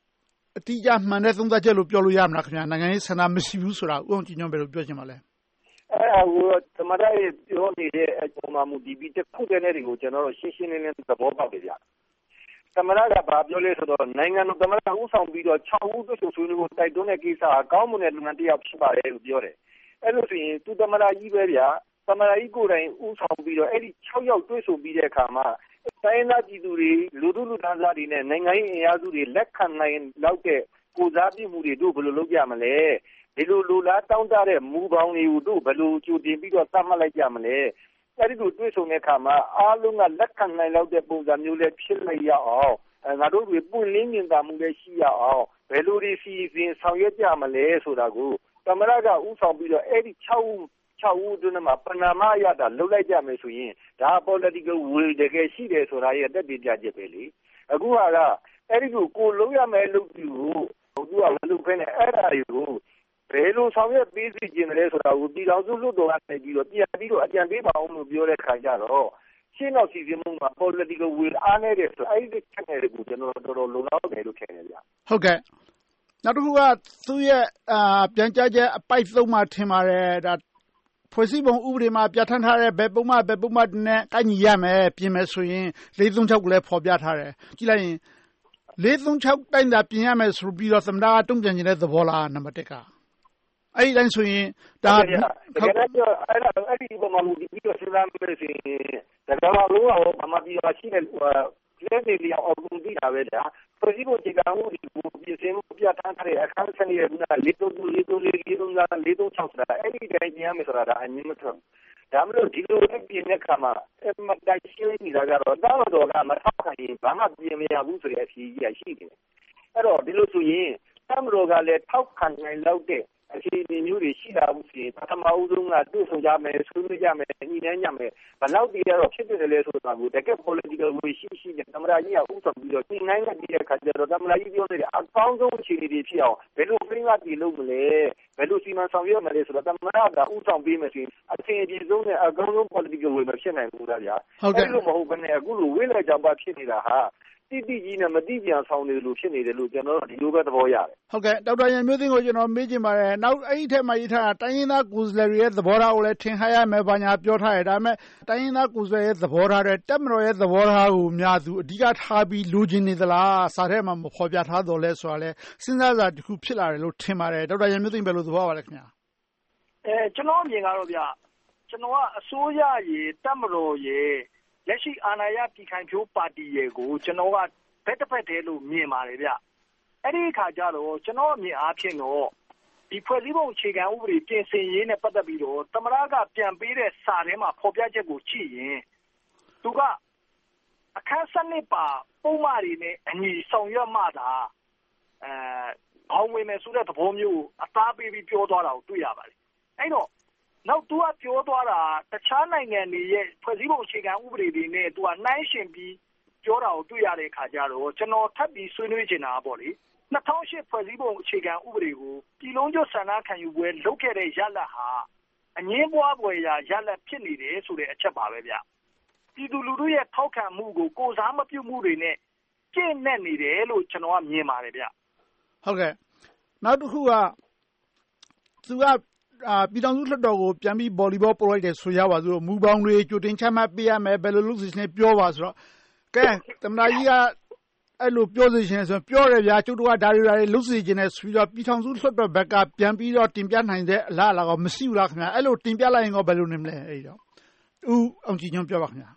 အတိအကျမှန်တဲ့သုံးသပ်ချက်လို့ပြောလို့ရမလားခင်ဗျာနိုင်ငံရေးဆန္ဒမရှိဘူးဆိုတာဥအောင်ကြည်ညွန့်ဘယ်လိုပြောချင်ပါလဲအဲဟိုသမရရဲ့ပြောနေတဲ့အပေါ်မှာမူဒီပြီးတစ်ခုတည်းနဲ့တွေကိုကျွန်တော်တို့ရှင်းရှင်းလင်းလင်းသဘောပေါက်တယ်ဗျသမရကဘာပြောလဲဆိုတော့နိုင်ငံတော်သမရဥဆောင်ပြီးတော့၆ဦးတွေ့ဆုံဆွေးနွေးဖို့တိုက်တွန်းတဲ့ကိစ္စအကောင်းမွန်တဲ့လူငန်းတစ်ယောက်ဖြစ်ပါတယ်လို့ပြောတယ်အဲ့လိုဆိုရင်သူသမရကြီးပဲဗျသမရကြီးကိုယ်တိုင်ဥဆောင်ပြီးတော့အဲ့ဒီ၆ယောက်တွေ့ဆုံပြီးတဲ့အခါမှာတိုင်းသားပြည်သူတွေလူထုလူတန်းစားတွေနဲ့နိုင်ငံရေးအင်အားစုတွေလက်ခံနိုင်လောက်တဲ့ကိုစားပြုမှုတွေတို့ဘယ်လိုလုပ်ကြမလဲဒီလိုလူလားတောင်းတတဲ့မူပေါင်းတွေကိုတို့ဘယ်လိုကြိုတင်ပြီးတော့သတ်မှတ်လိုက်ကြမလဲအဲ့ဒီလိုတွေ့ဆုံတဲ့အခါမှာအားလုံးကလက်ခံနိုင်လောက်တဲ့ပုံစံမျိုးလေးဖြစ်လိုက်ရအောင်ငါတို့တွေပွင့်လင်းမြင်သာမှုလေးရှိရအောင်ဘယ်လိုတွေစီစဉ်ဆောင်ရွက်ကြမလဲဆိုတာကိုသမရကဥဆောင်ပြီးတော့အဲ့ဒီ၆ဦး၆ဦးတို့နဲ့မှပဏာမရတာလှုပ်လိုက်ကြမယ်ဆိုရင်ဒါ political will တကယ်ရှိတယ်ဆိုတာရဲ့တက်ပြပြချက်ပဲလေအခုဟာကအဲ့ဒီကိုကိုလုံးရမယ်လို့သူကိုသူကမလုပ်ခဲနဲ့အဲ့ဒါတွေကိုဘယ်လိုဆောင်ရွက်ပေးစီခြင်းလဲဆိုတာကိုပြည်တော်စုလွတ်တော်ကနေပြီးတော့ပြန်ပြီးတော့အကြံပေးပါအောင်လို့ပြောတဲ့ခါကျတော့ရှင်းတော့စီစဉ်မှုမှာ political will အားနေတယ်ဆိုအဲ့ဒီချက်တွေကိုကျွန်တော်တော်တော်လုံလောက်တယ်လို့ထင်တယ်ဗျဟုတ်ကဲ့နောက်တစ်ခုကသူ့ရဲ့အာပြန်ကြားချက်အပိုက်သုံးမှာထင်ပါတယ်ဒါဖွဲ့စည်းပုံဥပဒေမှာပြဋ္ဌာန်းထားတဲ့ဘယ်ပုံမှဘယ်ပုံမှနဲ့ကိုက်ညီရမယ်ပြင်မယ်ဆိုရင်၄၃၆ကိုလည်းဖော်ပြထားတယ်ကြည့်လိုက်ရင်၄၃၆တိုင်းသာပြင်ရမယ်ဆိုပြီးတော့သမ္မတကတုံ့ပြန်နေတဲ့သဘောလားနံပါတ်၁ကအဲ့ဒီတိုင်းဆိုရင်ဒါတကယ်တော့အဲ့ဒါအဲ့ဒီပုံမှမူပြီးတော့စဉ်းစားမယ်ဆိုရင်ဒါကမှလုံးဝမမပြီးတော့ရှိတဲ့လက်တွေလျောက်အောင်လုပ်ပြီးတာပဲဒါဖွဲ့စည်းပုံအခြေခံဥပဒေကိုပြင်ဆင်မှုပြဋ္ဌာန်းထားတဲ့အခန်းစနစ်ရဲ့က၄၃၄၃၄၃၄၃၆ဆိုတာအဲ့ဒီတိုင်းပြင်ရမယ်ဆိုတာဒါအမြင်မထွက်ဒါမှမဟုတ်ဒီလိုပြင်တဲ့အခါမှာအမတိုက်ရှင်းနေတာကတော့တောင်းတော်ကမထောက်ခံရင်ဘာမှပြင်မရဘူးဆိုတဲ့အဖြေကြီးရှိတယ်အဲ့တော့ဒီလိုဆိုရင်တောင်းတော်ကလည်းထောက်ခံနိုင်လောက်တဲ့အခြေအနေမျိုးတွေရှိလာဘူးဆိုရင်ပထမဦးဆုံးကတွေ့ဆုံကြမယ်ဆွေးနွေးကြမယ်ညှိနှိုင်းကြမယ်ဘယ်လောက်တည်းတော့ဖြစ်တယ်လဲဆိုတာကိုတကယ် political will ရှိရှိနဲ့သမ္မတကြီးကဥဆောင်ပြီးတော့ညှိနှိုင်းတဲ့အခါကျတော့သမ္မတကြီးပြောနေတဲ့အကောင်းဆုံးအခြေအနေတွေဖြစ်အောင်ဘယ်လိုပြင်ရည်လုပ်မလဲဘယ်လိုစီမံဆောင်ရွက်မလဲဆိုတော့သမ္မတကဥဆောင်ပြီးမှဆိုရင်အချင်းအချင်းဆုံးနဲ့အကောင်းဆုံး political will မဖြစ်နိုင်ဘူးလားဗျာအဲ့လိုမဟုတ်ဘဲနဲ့အခုလိုဝိလဲကြောင်ပါဖြစ်နေတာဟာတိတိကြီးနဲ့မတိပြန်ဆောင်နေလို့ဖြစ်နေတယ်လို့ကျွန်တော်တို့ဒီလိုပဲသဘောရတယ်ဟုတ်ကဲ့ဒေါက်တာရန်မျိုးသိန်းကိုကျွန်တော်မေးချင်ပါတယ်နောက်အဲ့ဒီထက်မှရေးထားတာတိုင်းရင်းသားကိုယ်စားလှယ်တွေရဲ့သဘောထားကိုလည်းထင်ရှားရမယ်ဘာညာပြောထားရဒါပေမဲ့တိုင်းရင်းသားကိုယ်စားလှယ်ရဲ့သဘောထားတဲ့တက်မတော်ရဲ့သဘောထားကိုများသူအဓိကထားပြီးလိုချင်နေသလားစာထဲမှာမဖော်ပြထားတော့လဲဆိုတာလဲစဉ်းစားစာတစ်ခုဖြစ်လာတယ်လို့ထင်ပါတယ်ဒေါက်တာရန်မျိုးသိန်းဘယ်လိုသဘောပါလဲခင်ဗျာအဲကျွန်တော်အမြင်ကတော့ဗျကျွန်တော်ကအစိုးရရေတက်မတော်ရေလက်ရှိအာဏာရပြည်ခိုင်ဖြိုးပါတီရဲ့ကိုကျွန်တော်ကဘက်တစ်ဖက်တည်းလို့မြင်ပါတယ်ဗျအဲ့ဒီအခါကျတော့ကျွန်တော်အမြင်အားဖြင့်တော့ဒီဖွဲ့စည်းပုံအခြေခံဥပဒေပြင်ဆင်ရေးနဲ့ပတ်သက်ပြီးတော့သမ္မတကပြန်ပေးတဲ့စာထဲမှာဖော်ပြချက်ကိုကြည့်ရင်သူကအခန်းစနစ်ပါပုံမှန်တွေနဲ့အညီဆောင်ရွက်မှသာအဲဘောင်းဝင်မယ်ဆိုတဲ့သဘောမျိုးအသားပေးပြီးပြောသွားတာကိုတွေ့ရပါတယ်အဲ့တော့နောက်သူကပြောသွားတာတခြားနိုင်ငံတွေရဲ့ဖွဲ့စည်းပုံအခြေခံဥပဒေတွေနဲ့သူကနှိုင်းယှဉ်ပြီးပြောတာကိုတွေ့ရတဲ့အခါကျတော့ကျွန်တော်ထပ်ပြီးဆွေးနွေးချင်တာပေါ့လေ၂၀၀၈ဖွဲ့စည်းပုံအခြေခံဥပဒေကိုပြည်လုံးကျွတ်ဆန္ဒခံယူပွဲလုပ်ခဲ့တဲ့ရလဒ်ဟာအငြင်းပွားပွဲရာရလဒ်ဖြစ်နေတယ်ဆိုတဲ့အချက်ပါပဲဗျပြည်သူလူထုရဲ့ထောက်ခံမှုကိုကိုယ်စားမပြုမှုတွေနဲ့ကျင့်နဲ့နေတယ်လို့ကျွန်တော်ကမြင်ပါတယ်ဗျဟုတ်ကဲ့နောက်တစ်ခုကသူကအာပြည်တော်စုလွှတ်တော်ကိုပြန်ပြီးဗော်လီဘောပို့လိုက်တယ်ဆိုရပါစို့မူပေါင်းတွေကြိုတင်ချမှတ်ပေးရမယ်ဘယ်လိုလုပ်စီစဉ်ပြောပါဆိုတော့ကဲသမ္မတကြီးကအဲ့လိုပြောစီခြင်းဆိုပြောရဗျာကျုပ်တို့ကဒါတွေဒါတွေလုပ်စီခြင်းနဲ့ဆိုပြီးတော့ပြည်ထောင်စုလွှတ်တော်ဘက်ကပြန်ပြီးတော့တင်ပြနိုင်တဲ့အလားအလာကမရှိဘူးလားခင်ဗျာအဲ့လိုတင်ပြလိုက်ရင်တော့ဘယ်လိုနေမလဲအဲ့တော့ဦးအောင်ကြည်ညွန့်ပြောပါခင်ဗျာ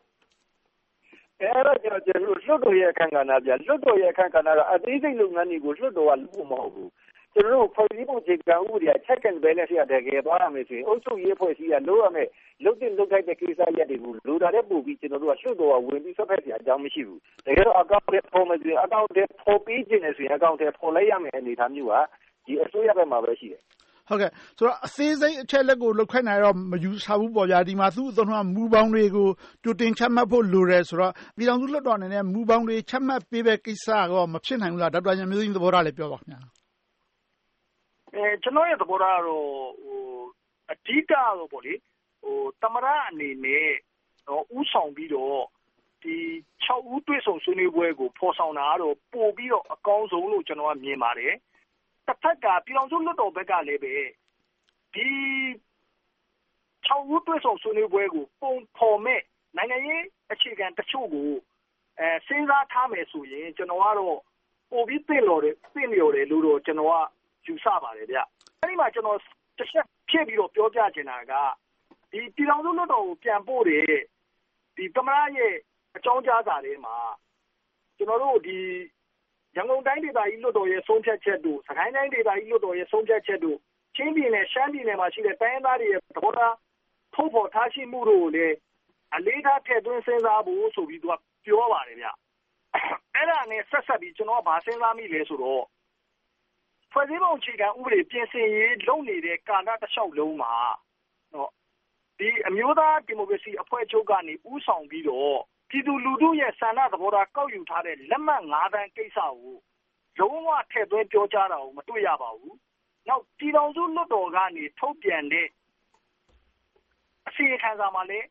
အဲ့တော့ကျွန်တော်ကျွန်တော်လွှတ်တော်ရဲ့အခမ်းကဏ္ဍဗျာလွှတ်တော်ရဲ့အခမ်းကဏ္ဍကအသေးစိတ်လုပ်ငန်းတွေကိုလွှတ်တော်ကလုပ်ဖို့မဟုတ်ဘူးကျွန်တော်တို့ဖွဲ့စည်းပုံအခြေခံဥပဒေက check and balance ရတကယ်သွားရမယ်ဆိုရင်အုပ်ချုပ်ရေးဖွဲ့စည်းရလို့ရမယ်လုပ်တဲ့လုပ်ထိုက်တဲ့ကိစ္စရပ်တွေကိုလိုတာတဲ့ပို့ပြီးကျွန်တော်တို့ကလွှတ်တော်ကဝင်ပြီးဆွတ်ဖက်စရာအကြောင်းမရှိဘူးတကယ်တော့အကောင့်တွေပေါ်မယ်ဆိုရင်အကောင့်တွေပေါ်ပြီးခြင်းနဲ့ဆိုရင်အကောင့်တွေပေါ်လိုက်ရမယ်အနေအထားမျိုးကဒီအစိုးရဘက်မှာပဲရှိတယ်ဟုတ်ကဲ့ဆိုတော့အသေးစိတ်အချက်လက်ကိုလောက်ခိုင်းနိုင်တော့မယူဆဘူးပေါ့ဗျာဒီမှာသူ့အသုံးကမူပေါင်းတွေကိုကြိုတင်ချမှတ်ဖို့လိုတယ်ဆိုတော့ပြည်ထောင်စုလွှတ်တော်အနေနဲ့မူပေါင်းတွေချမှတ်ပေးတဲ့ကိစ္စကတော့မဖြစ်နိုင်ဘူးလားဒေါက်တာရန်မျိုးသိန်းသဘောထားလည်းပြောပါခင်ဗျာအဲကျွန်တော်ရဲ့သဘောထားကတော့ဟိုအဓိကတော့ပေါ့လေဟိုသမရအနေနဲ့တော့ဥဆောင်ပြီးတော့ဒီ၆ဦးတွေ့ဆုံဆုံဆွေးနွေးပွဲကိုဖော်ဆောင်တာကတော့ပို့ပြီးတော့အကောင်းဆုံးလို့ကျွန်တော်ကမြင်ပါတယ်တစ်ဖက်ကပြည်အောင်စုလွှတ်တော်ဘက်ကလည်းပဲဒီချောင်းဦးတွေ့ဆုံဆွေးနွေးပွဲကိုပုံဖော်မဲ့နိုင်ငံရေးအခြေခံတချို့ကိုအဲစဉ်းစားထားမယ်ဆိုရင်ကျွန်တော်ကတော့ပို့ပြီးသိလို့တယ်သိလျော်တယ်လို့တော့ကျွန်တော်ကယူဆပါတယ်ဗျအဲဒီမှာကျွန်တော်တစ်ချက်ဖြည့်ပြီးတော့ပြောပြချင်တာကဒီပြည်အောင်စုလွှတ်တော်ကိုပြန်ပို့တယ်ဒီသမရရဲ့အကြောင်းကြားစာတွေမှာကျွန်တော်တို့ဒီရန်ကုန်တိုင်းဒေသကြီးလွှတ်တော်ရဲ့ဆုံးဖြတ်ချက်တို့စကိုင်းတိုင်းဒေသကြီးလွှတ်တော်ရဲ့ဆုံးဖြတ်ချက်တို့ချင်းပြည်နယ်ရှမ်းပြည်နယ်မှာရှိတဲ့တိုင်းဒေသတွေရဲ့သဘောထားထုတ်ဖော်ထားရှိမှုတို့ကိုလည်းအလေးထားထည့်သွင်းစဉ်းစားဖို့ဆိုပြီးသူကပြောပါတယ်ဗျအဲ့ဒါနဲ့ဆက်ဆက်ပြီးကျွန်တော်ကဗာစဉ်းစားမိလဲဆိုတော့ဖွဲ့စည်းပုံအခြေခံဥပဒေပြင်ဆင်ရေးလုပ်နေတဲ့ကာလတစ်လျှောက်လုံးမှာနော်ဒီအမျိုးသားဒီမိုကရေစီအဖွဲ့ချုပ်ကနေဥဆောင်ပြီးတော့ပြည်သူလူထုရဲ့ဆန္ဒသဘောထားကောက်ယူထားတဲ့လက်မှတ်၅တန်းကိစ္စကိုလုံးဝထည့်သွင်းပြောကြားတာကိုမတွေ့ရပါဘူး။နောက်ပြည်ထောင်စုလွှတ်တော်ကနေထုတ်ပြန်တဲ့အစီအခံစာမှာလည်း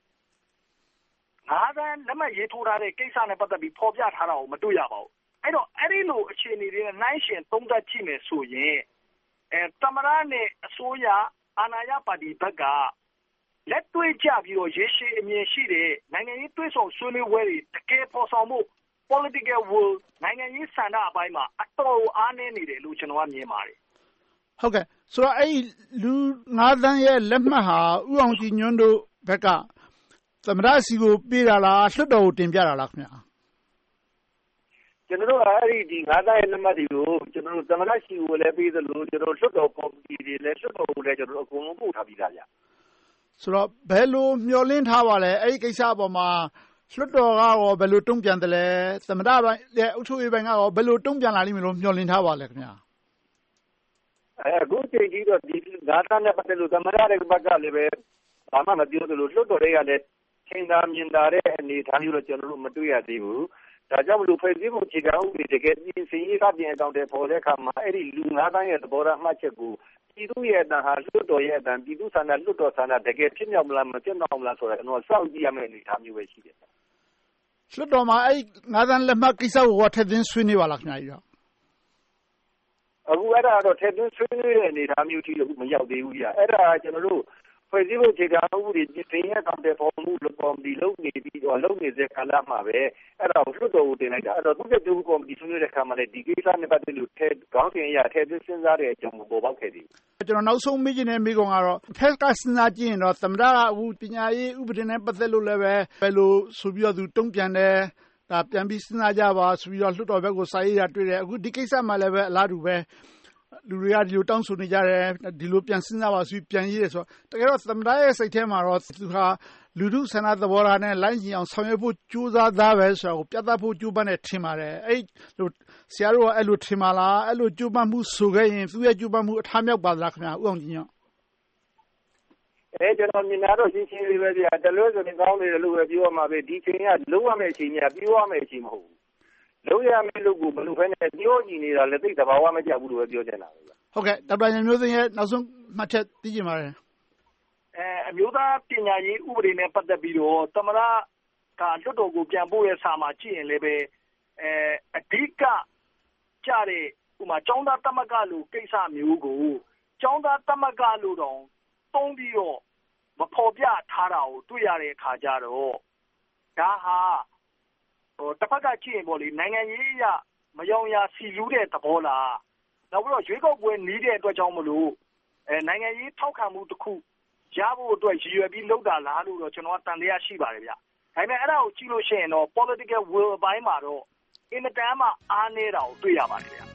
၅တန်းလက်မှတ်ရေးထိုးထားတဲ့ကိစ္စနဲ့ပတ်သက်ပြီးဖော်ပြထားတာကိုမတွေ့ရပါဘူး။အဲ့တော့အဲ့ဒီလိုအခြေအနေတွေနဲ့နှိုင်းယှဉ်သုံးသပ်ကြည့်မယ်ဆိုရင်အဲသမရနဲ့အစိုးရအာဏာရပါတီဘက်ကလက်တွေ့ကြပြီးတော့ရေရှည်အမြင်ရှိတဲ့နိုင်ငံရေးတွဲဆောင်ဆွေးနွေးပွဲတွေတကယ်ပေါ်ဆောင်မှု political will နိုင်ငံရေးဆန္ဒအပိုင်းမှာအတော်အားနည်းနေတယ်လို့ကျွန်တော်ကမြင်ပါတယ်ဟုတ်ကဲ့ဆိုတော့အဲ့လူ၅တန်းရဲ့လက်မှတ်ဟာဥအောင်ကြည်ညွန့်တို့ဘက်ကသမရစီကိုပေးတာလားလွှတ်တော်ကိုတင်ပြတာလားခင်ဗျာကျွန်တော်တို့အဲ့ဒီဒီ၅တန်းရဲ့လက်မှတ်တွေကိုကျွန်တော်တို့သမရစီကိုလည်းပေးသလိုကျွန်တော်လွှတ်တော်ကော်မတီတွေလည်းလွှတ်တော်ကိုလည်းကျွန်တော်တို့အကုန်လုံးပို့ထားပြီးသားဗျဆိုတော့ဘယ်လိုမျှော်လင့်ထားပါလဲအဲ့ဒီကိစ္စအပေါ်မှာလွှတ်တော်ကရောဘယ်လိုတုံ့ပြန်တယ်လဲသမရပိုင်းရဲ့အုပ်ချုပ်ရေးပိုင်းကရောဘယ်လိုတုံ့ပြန်လာလိမ့်မယ်လို့မျှော်လင့်ထားပါလဲခင်ဗျာအဲအခုချိန်ကြီးတော့ဒီဂါတာနဲ့ပတ်သက်လို့သမရရဲ့ဘက်ကလည်းပဲဘာမှမပြောသလိုလွှတ်တော်တွေကလည်းချိန်သာမြင်သာတဲ့အနေအထားမျိုးတော့ကျွန်တော်တို့မတွေ့ရသေးဘူးဒါကြောင့်မလို့ဖွဲ့စည်းပုံအခြေခံဥပဒေတကယ်ပြင်ဆင်ရေးကပြင်အကောင့်တွေပေါ်တဲ့အခါမှာအဲ့ဒီလူ၅တန်းရဲ့သဘောထားမှတ်ချက်ကိုပြည်သူရဲ့အတန်ဟာလွှတ်တော်ရဲ့အတန်ပြည်သူဆန္ဒလွှတ်တော်ဆန္ဒတကယ်ဖြစ်မြောက်မလားမဖြစ်မြောက်မလားဆိုတာကျွန်တော်စောင့်ကြည့်ရမယ့်အနေအထားမျိုးပဲရှိတယ်လွှတ်တော်မှာအဲ့၅တန်းလက်မှတ်ကိစ္စကိုထည့်သွင်းဆွေးနွေးပါလားခင်ဗျာကြီးအခုအဲ့ဒါတော့ထည့်သွင်းဆွေးနွေးတဲ့အနေအထားမျိုးထိတော့မရောက်သေးဘူးကြီးအဲ့ဒါကျွန်တော်တို့ဖွဲ့စည်းပုံအခြေခံဥပဒေပြင်ဆင်ရေးအကောင့်တွေပေါ်မှုလို့ကော်မတီလုပ်နေပြီးတော့လုပ်နေတဲ့ကာလမှာပဲအဲ့ဒါကိုလွှတ်တော်ကိုတင်လိုက်တာအဲ့တော့သူကတူကော်မတီဆွေးနွေးတဲ့ခါမှာလည်းဒီကိစ္စနဲ့ပတ်သက်လို့ထဲခေါင်းစဉ်အရထဲသွင်းစဉ်းစားတဲ့အကြောင်းကိုပေါ်ပေါက်ခဲ့သည်ကျွန်တော်နောက်ဆုံးမေးချင်တဲ့မေးခွန်းကတော့ဖက်ကစဉ်းစားကြည့်ရင်တော့သမ္မတကအခုပညာရေးဥပဒေနဲ့ပတ်သက်လို့လည်းပဲဘယ်လိုဆိုပြီးတော့သူတုံ့ပြန်တယ်ဒါပြန်ပြီးစဉ်းစားကြပါဆိုပြီးတော့လွှတ်တော်ဘက်ကိုစာရေးတာတွေ့တယ်အခုဒီကိစ္စမှာလည်းပဲအလားတူပဲလူတွေကဒီလိုတောင်းဆိုနေကြတယ်ဒီလိုပြန်စဉ်းစားပါဆိုပြီးပြန်ရေးတယ်ဆိုတော့တကယ်တော့သမ္မတရဲ့စိတ်ထဲမှာတော့သူဟာလူထုဆန္ဒသဘောထားနဲ့လိုင်းကျင်အောင်ဆောင်ရွက်ဖို့ကြိုးစားသားပဲဆိုတော့ပြသဖို့ကြိုးပမ်းနေထင်ပါတယ်အဲ့လိုဆရာတို့ကအဲ့လိုထင်ပါလားအဲ့လိုကြိုးပမ်းမှုဆိုခဲ့ရင်သူရဲ့ကြိုးပမ်းမှုအထားမြောက်ပါသလားခင်ဗျာဥအောင်ကြည်ညွန့်အဲကျွန်တော်မြင်တာတော့ရှင်းရှင်းလေးပဲဗျာတလွဲဆိုရင်ကောင်းနေတယ်လို့ပဲပြောရမှာပဲဒီချိန်ကလုံးဝမဲ့အချိန်ကြီးပြောရမဲ့အချိန်မဟုတ်ဘူးလုံးရမယ့်လို့ကိုဘလို့ဖဲနဲ့ပြောကြည့်နေတာလည်းသိတဲ့ဘာဝမကြဘူးလို့ပဲပြောချင်တာပဲဟုတ်ကဲ့ဒေါက်တာရန်မျိုးသိန်းရဲ့နောက်ဆုံးမှတ်ချက်သိချင်ပါတယ်အဲအမျိုးသားပညာရေးဥပဒေနဲ့ပတ်သက်ပြီးတော့သမရကလွတ်တော်ကိုပြန်ပို့ရဲ့စာမှာကြည့်ရင်လည်းပဲအဲအဓိကကြတဲ့ဥမာကျောင်းသားသမဂ္ဂလိုကိစ္စမျိုးကိုကျောင်းသားသမဂ္ဂလိုတော့တုံးပြီးတော့မဖော်ပြထားတာကိုတွေ့ရတဲ့အခါကျတော့ဒါဟာဟိုတစ်ဖက်ကကြည့်ရင်ပေါ့လေနိုင်ငံရေးအရမယောင်ရာစီလူးတဲ့သဘောလားနောက်ပြီးတော့ရွေးကောက်ပွဲနီးတဲ့အတွက်ကြောင့်မလို့အဲနိုင်ငံရေးထောက်ခံမှုတစ်ခုရဖို့အတွက်ရည်ရွယ်ပြီးလုပ်တာလားလို့တော့ကျွန်တော်ကတန်တရားရှိပါတယ်ဗျ။ဒါပေမဲ့အဲ့ဒါကိုကြည့်လို့ရှိရင်တော့ political will အပိုင်းမှာတော့အင်မတန်မှအားနည်းတာကိုတွေ့ရပါတယ်ဗျ။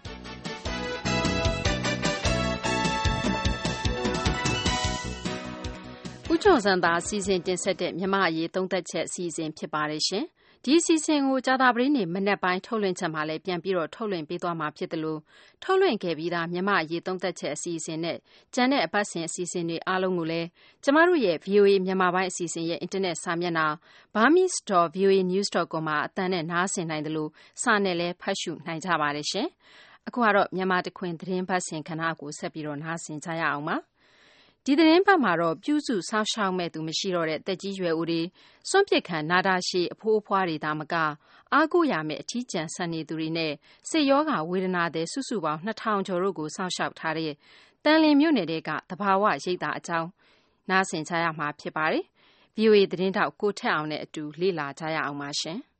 ဦးကျော်စံသာအစီအစဉ်တင်ဆက်တဲ့မြမအရေးသုံးသက်ချက်အစီအစဉ်ဖြစ်ပါတယ်ရှင်။ဒီအစီအစဉ်ကိုကြာသပတေးနေ့မနက်ပိုင်းထုတ်လွှင့်ချက်မှာလည်းပြန်ပြီးတော့ထုတ်လွှင့်ပေးသွားမှာဖြစ်တယ်လို့ထုတ်လွှင့်ခဲ့ပြီးသားမြန်မာအရေးသုံးသက်ချက်အစီအစဉ်နဲ့ကျန်တဲ့အပတ်စဉ်အစီအစဉ်တွေအားလုံးကိုလည်းကျမတို့ရဲ့ ဗွီအိုအေ မြန်မာပိုင်းအစီအစဉ်ရဲ့အင်တာနက်စာမျက်နှာ burmese dot v o a news dot com မှာအသံနဲ့နားဆင်နိုင်တယ်လို့စာနဲ့လည်းဖတ်ရှုနိုင်ကြပါတယ်ရှင်။အခုကတော့မြန်မာတခွင်သတင်းပတ်စဉ်ခဏကိုဆက်ပြီးတော့နားဆင်ကြရအောင်ပါ။ဒီသတင်းပတ်မှာတော့ပြုစုစောင့်ရှောက်မဲ့သူမရှိတော့တဲ့တက်ကြီးရွယ်ဦးတွေစွန့်ပစ်ခံနာတာရှည်အဖိုးအဖွားတွေဒါမကအားကိုးရမယ့်အထီးကျန်ဆန်နေသူတွေနဲ့စိတ်ရောဂါဝေဒနာတဲ့စုစုပေါင်းနှစ်ထောင်ကျော်တို့ကိုစောင့်ရှောက်ထားတဲ့တန်လင်းမြို့နယ်တွေကသဘာဝရိပ်သာအကြောင်းနားဆင်ကြရမှာဖြစ်ပါတယ်။ ဗွီအိုအေ သတင်းတောက်ကိုထက်အောင်နဲ့အတူလေ့လာကြရအောင်ပါရှင်။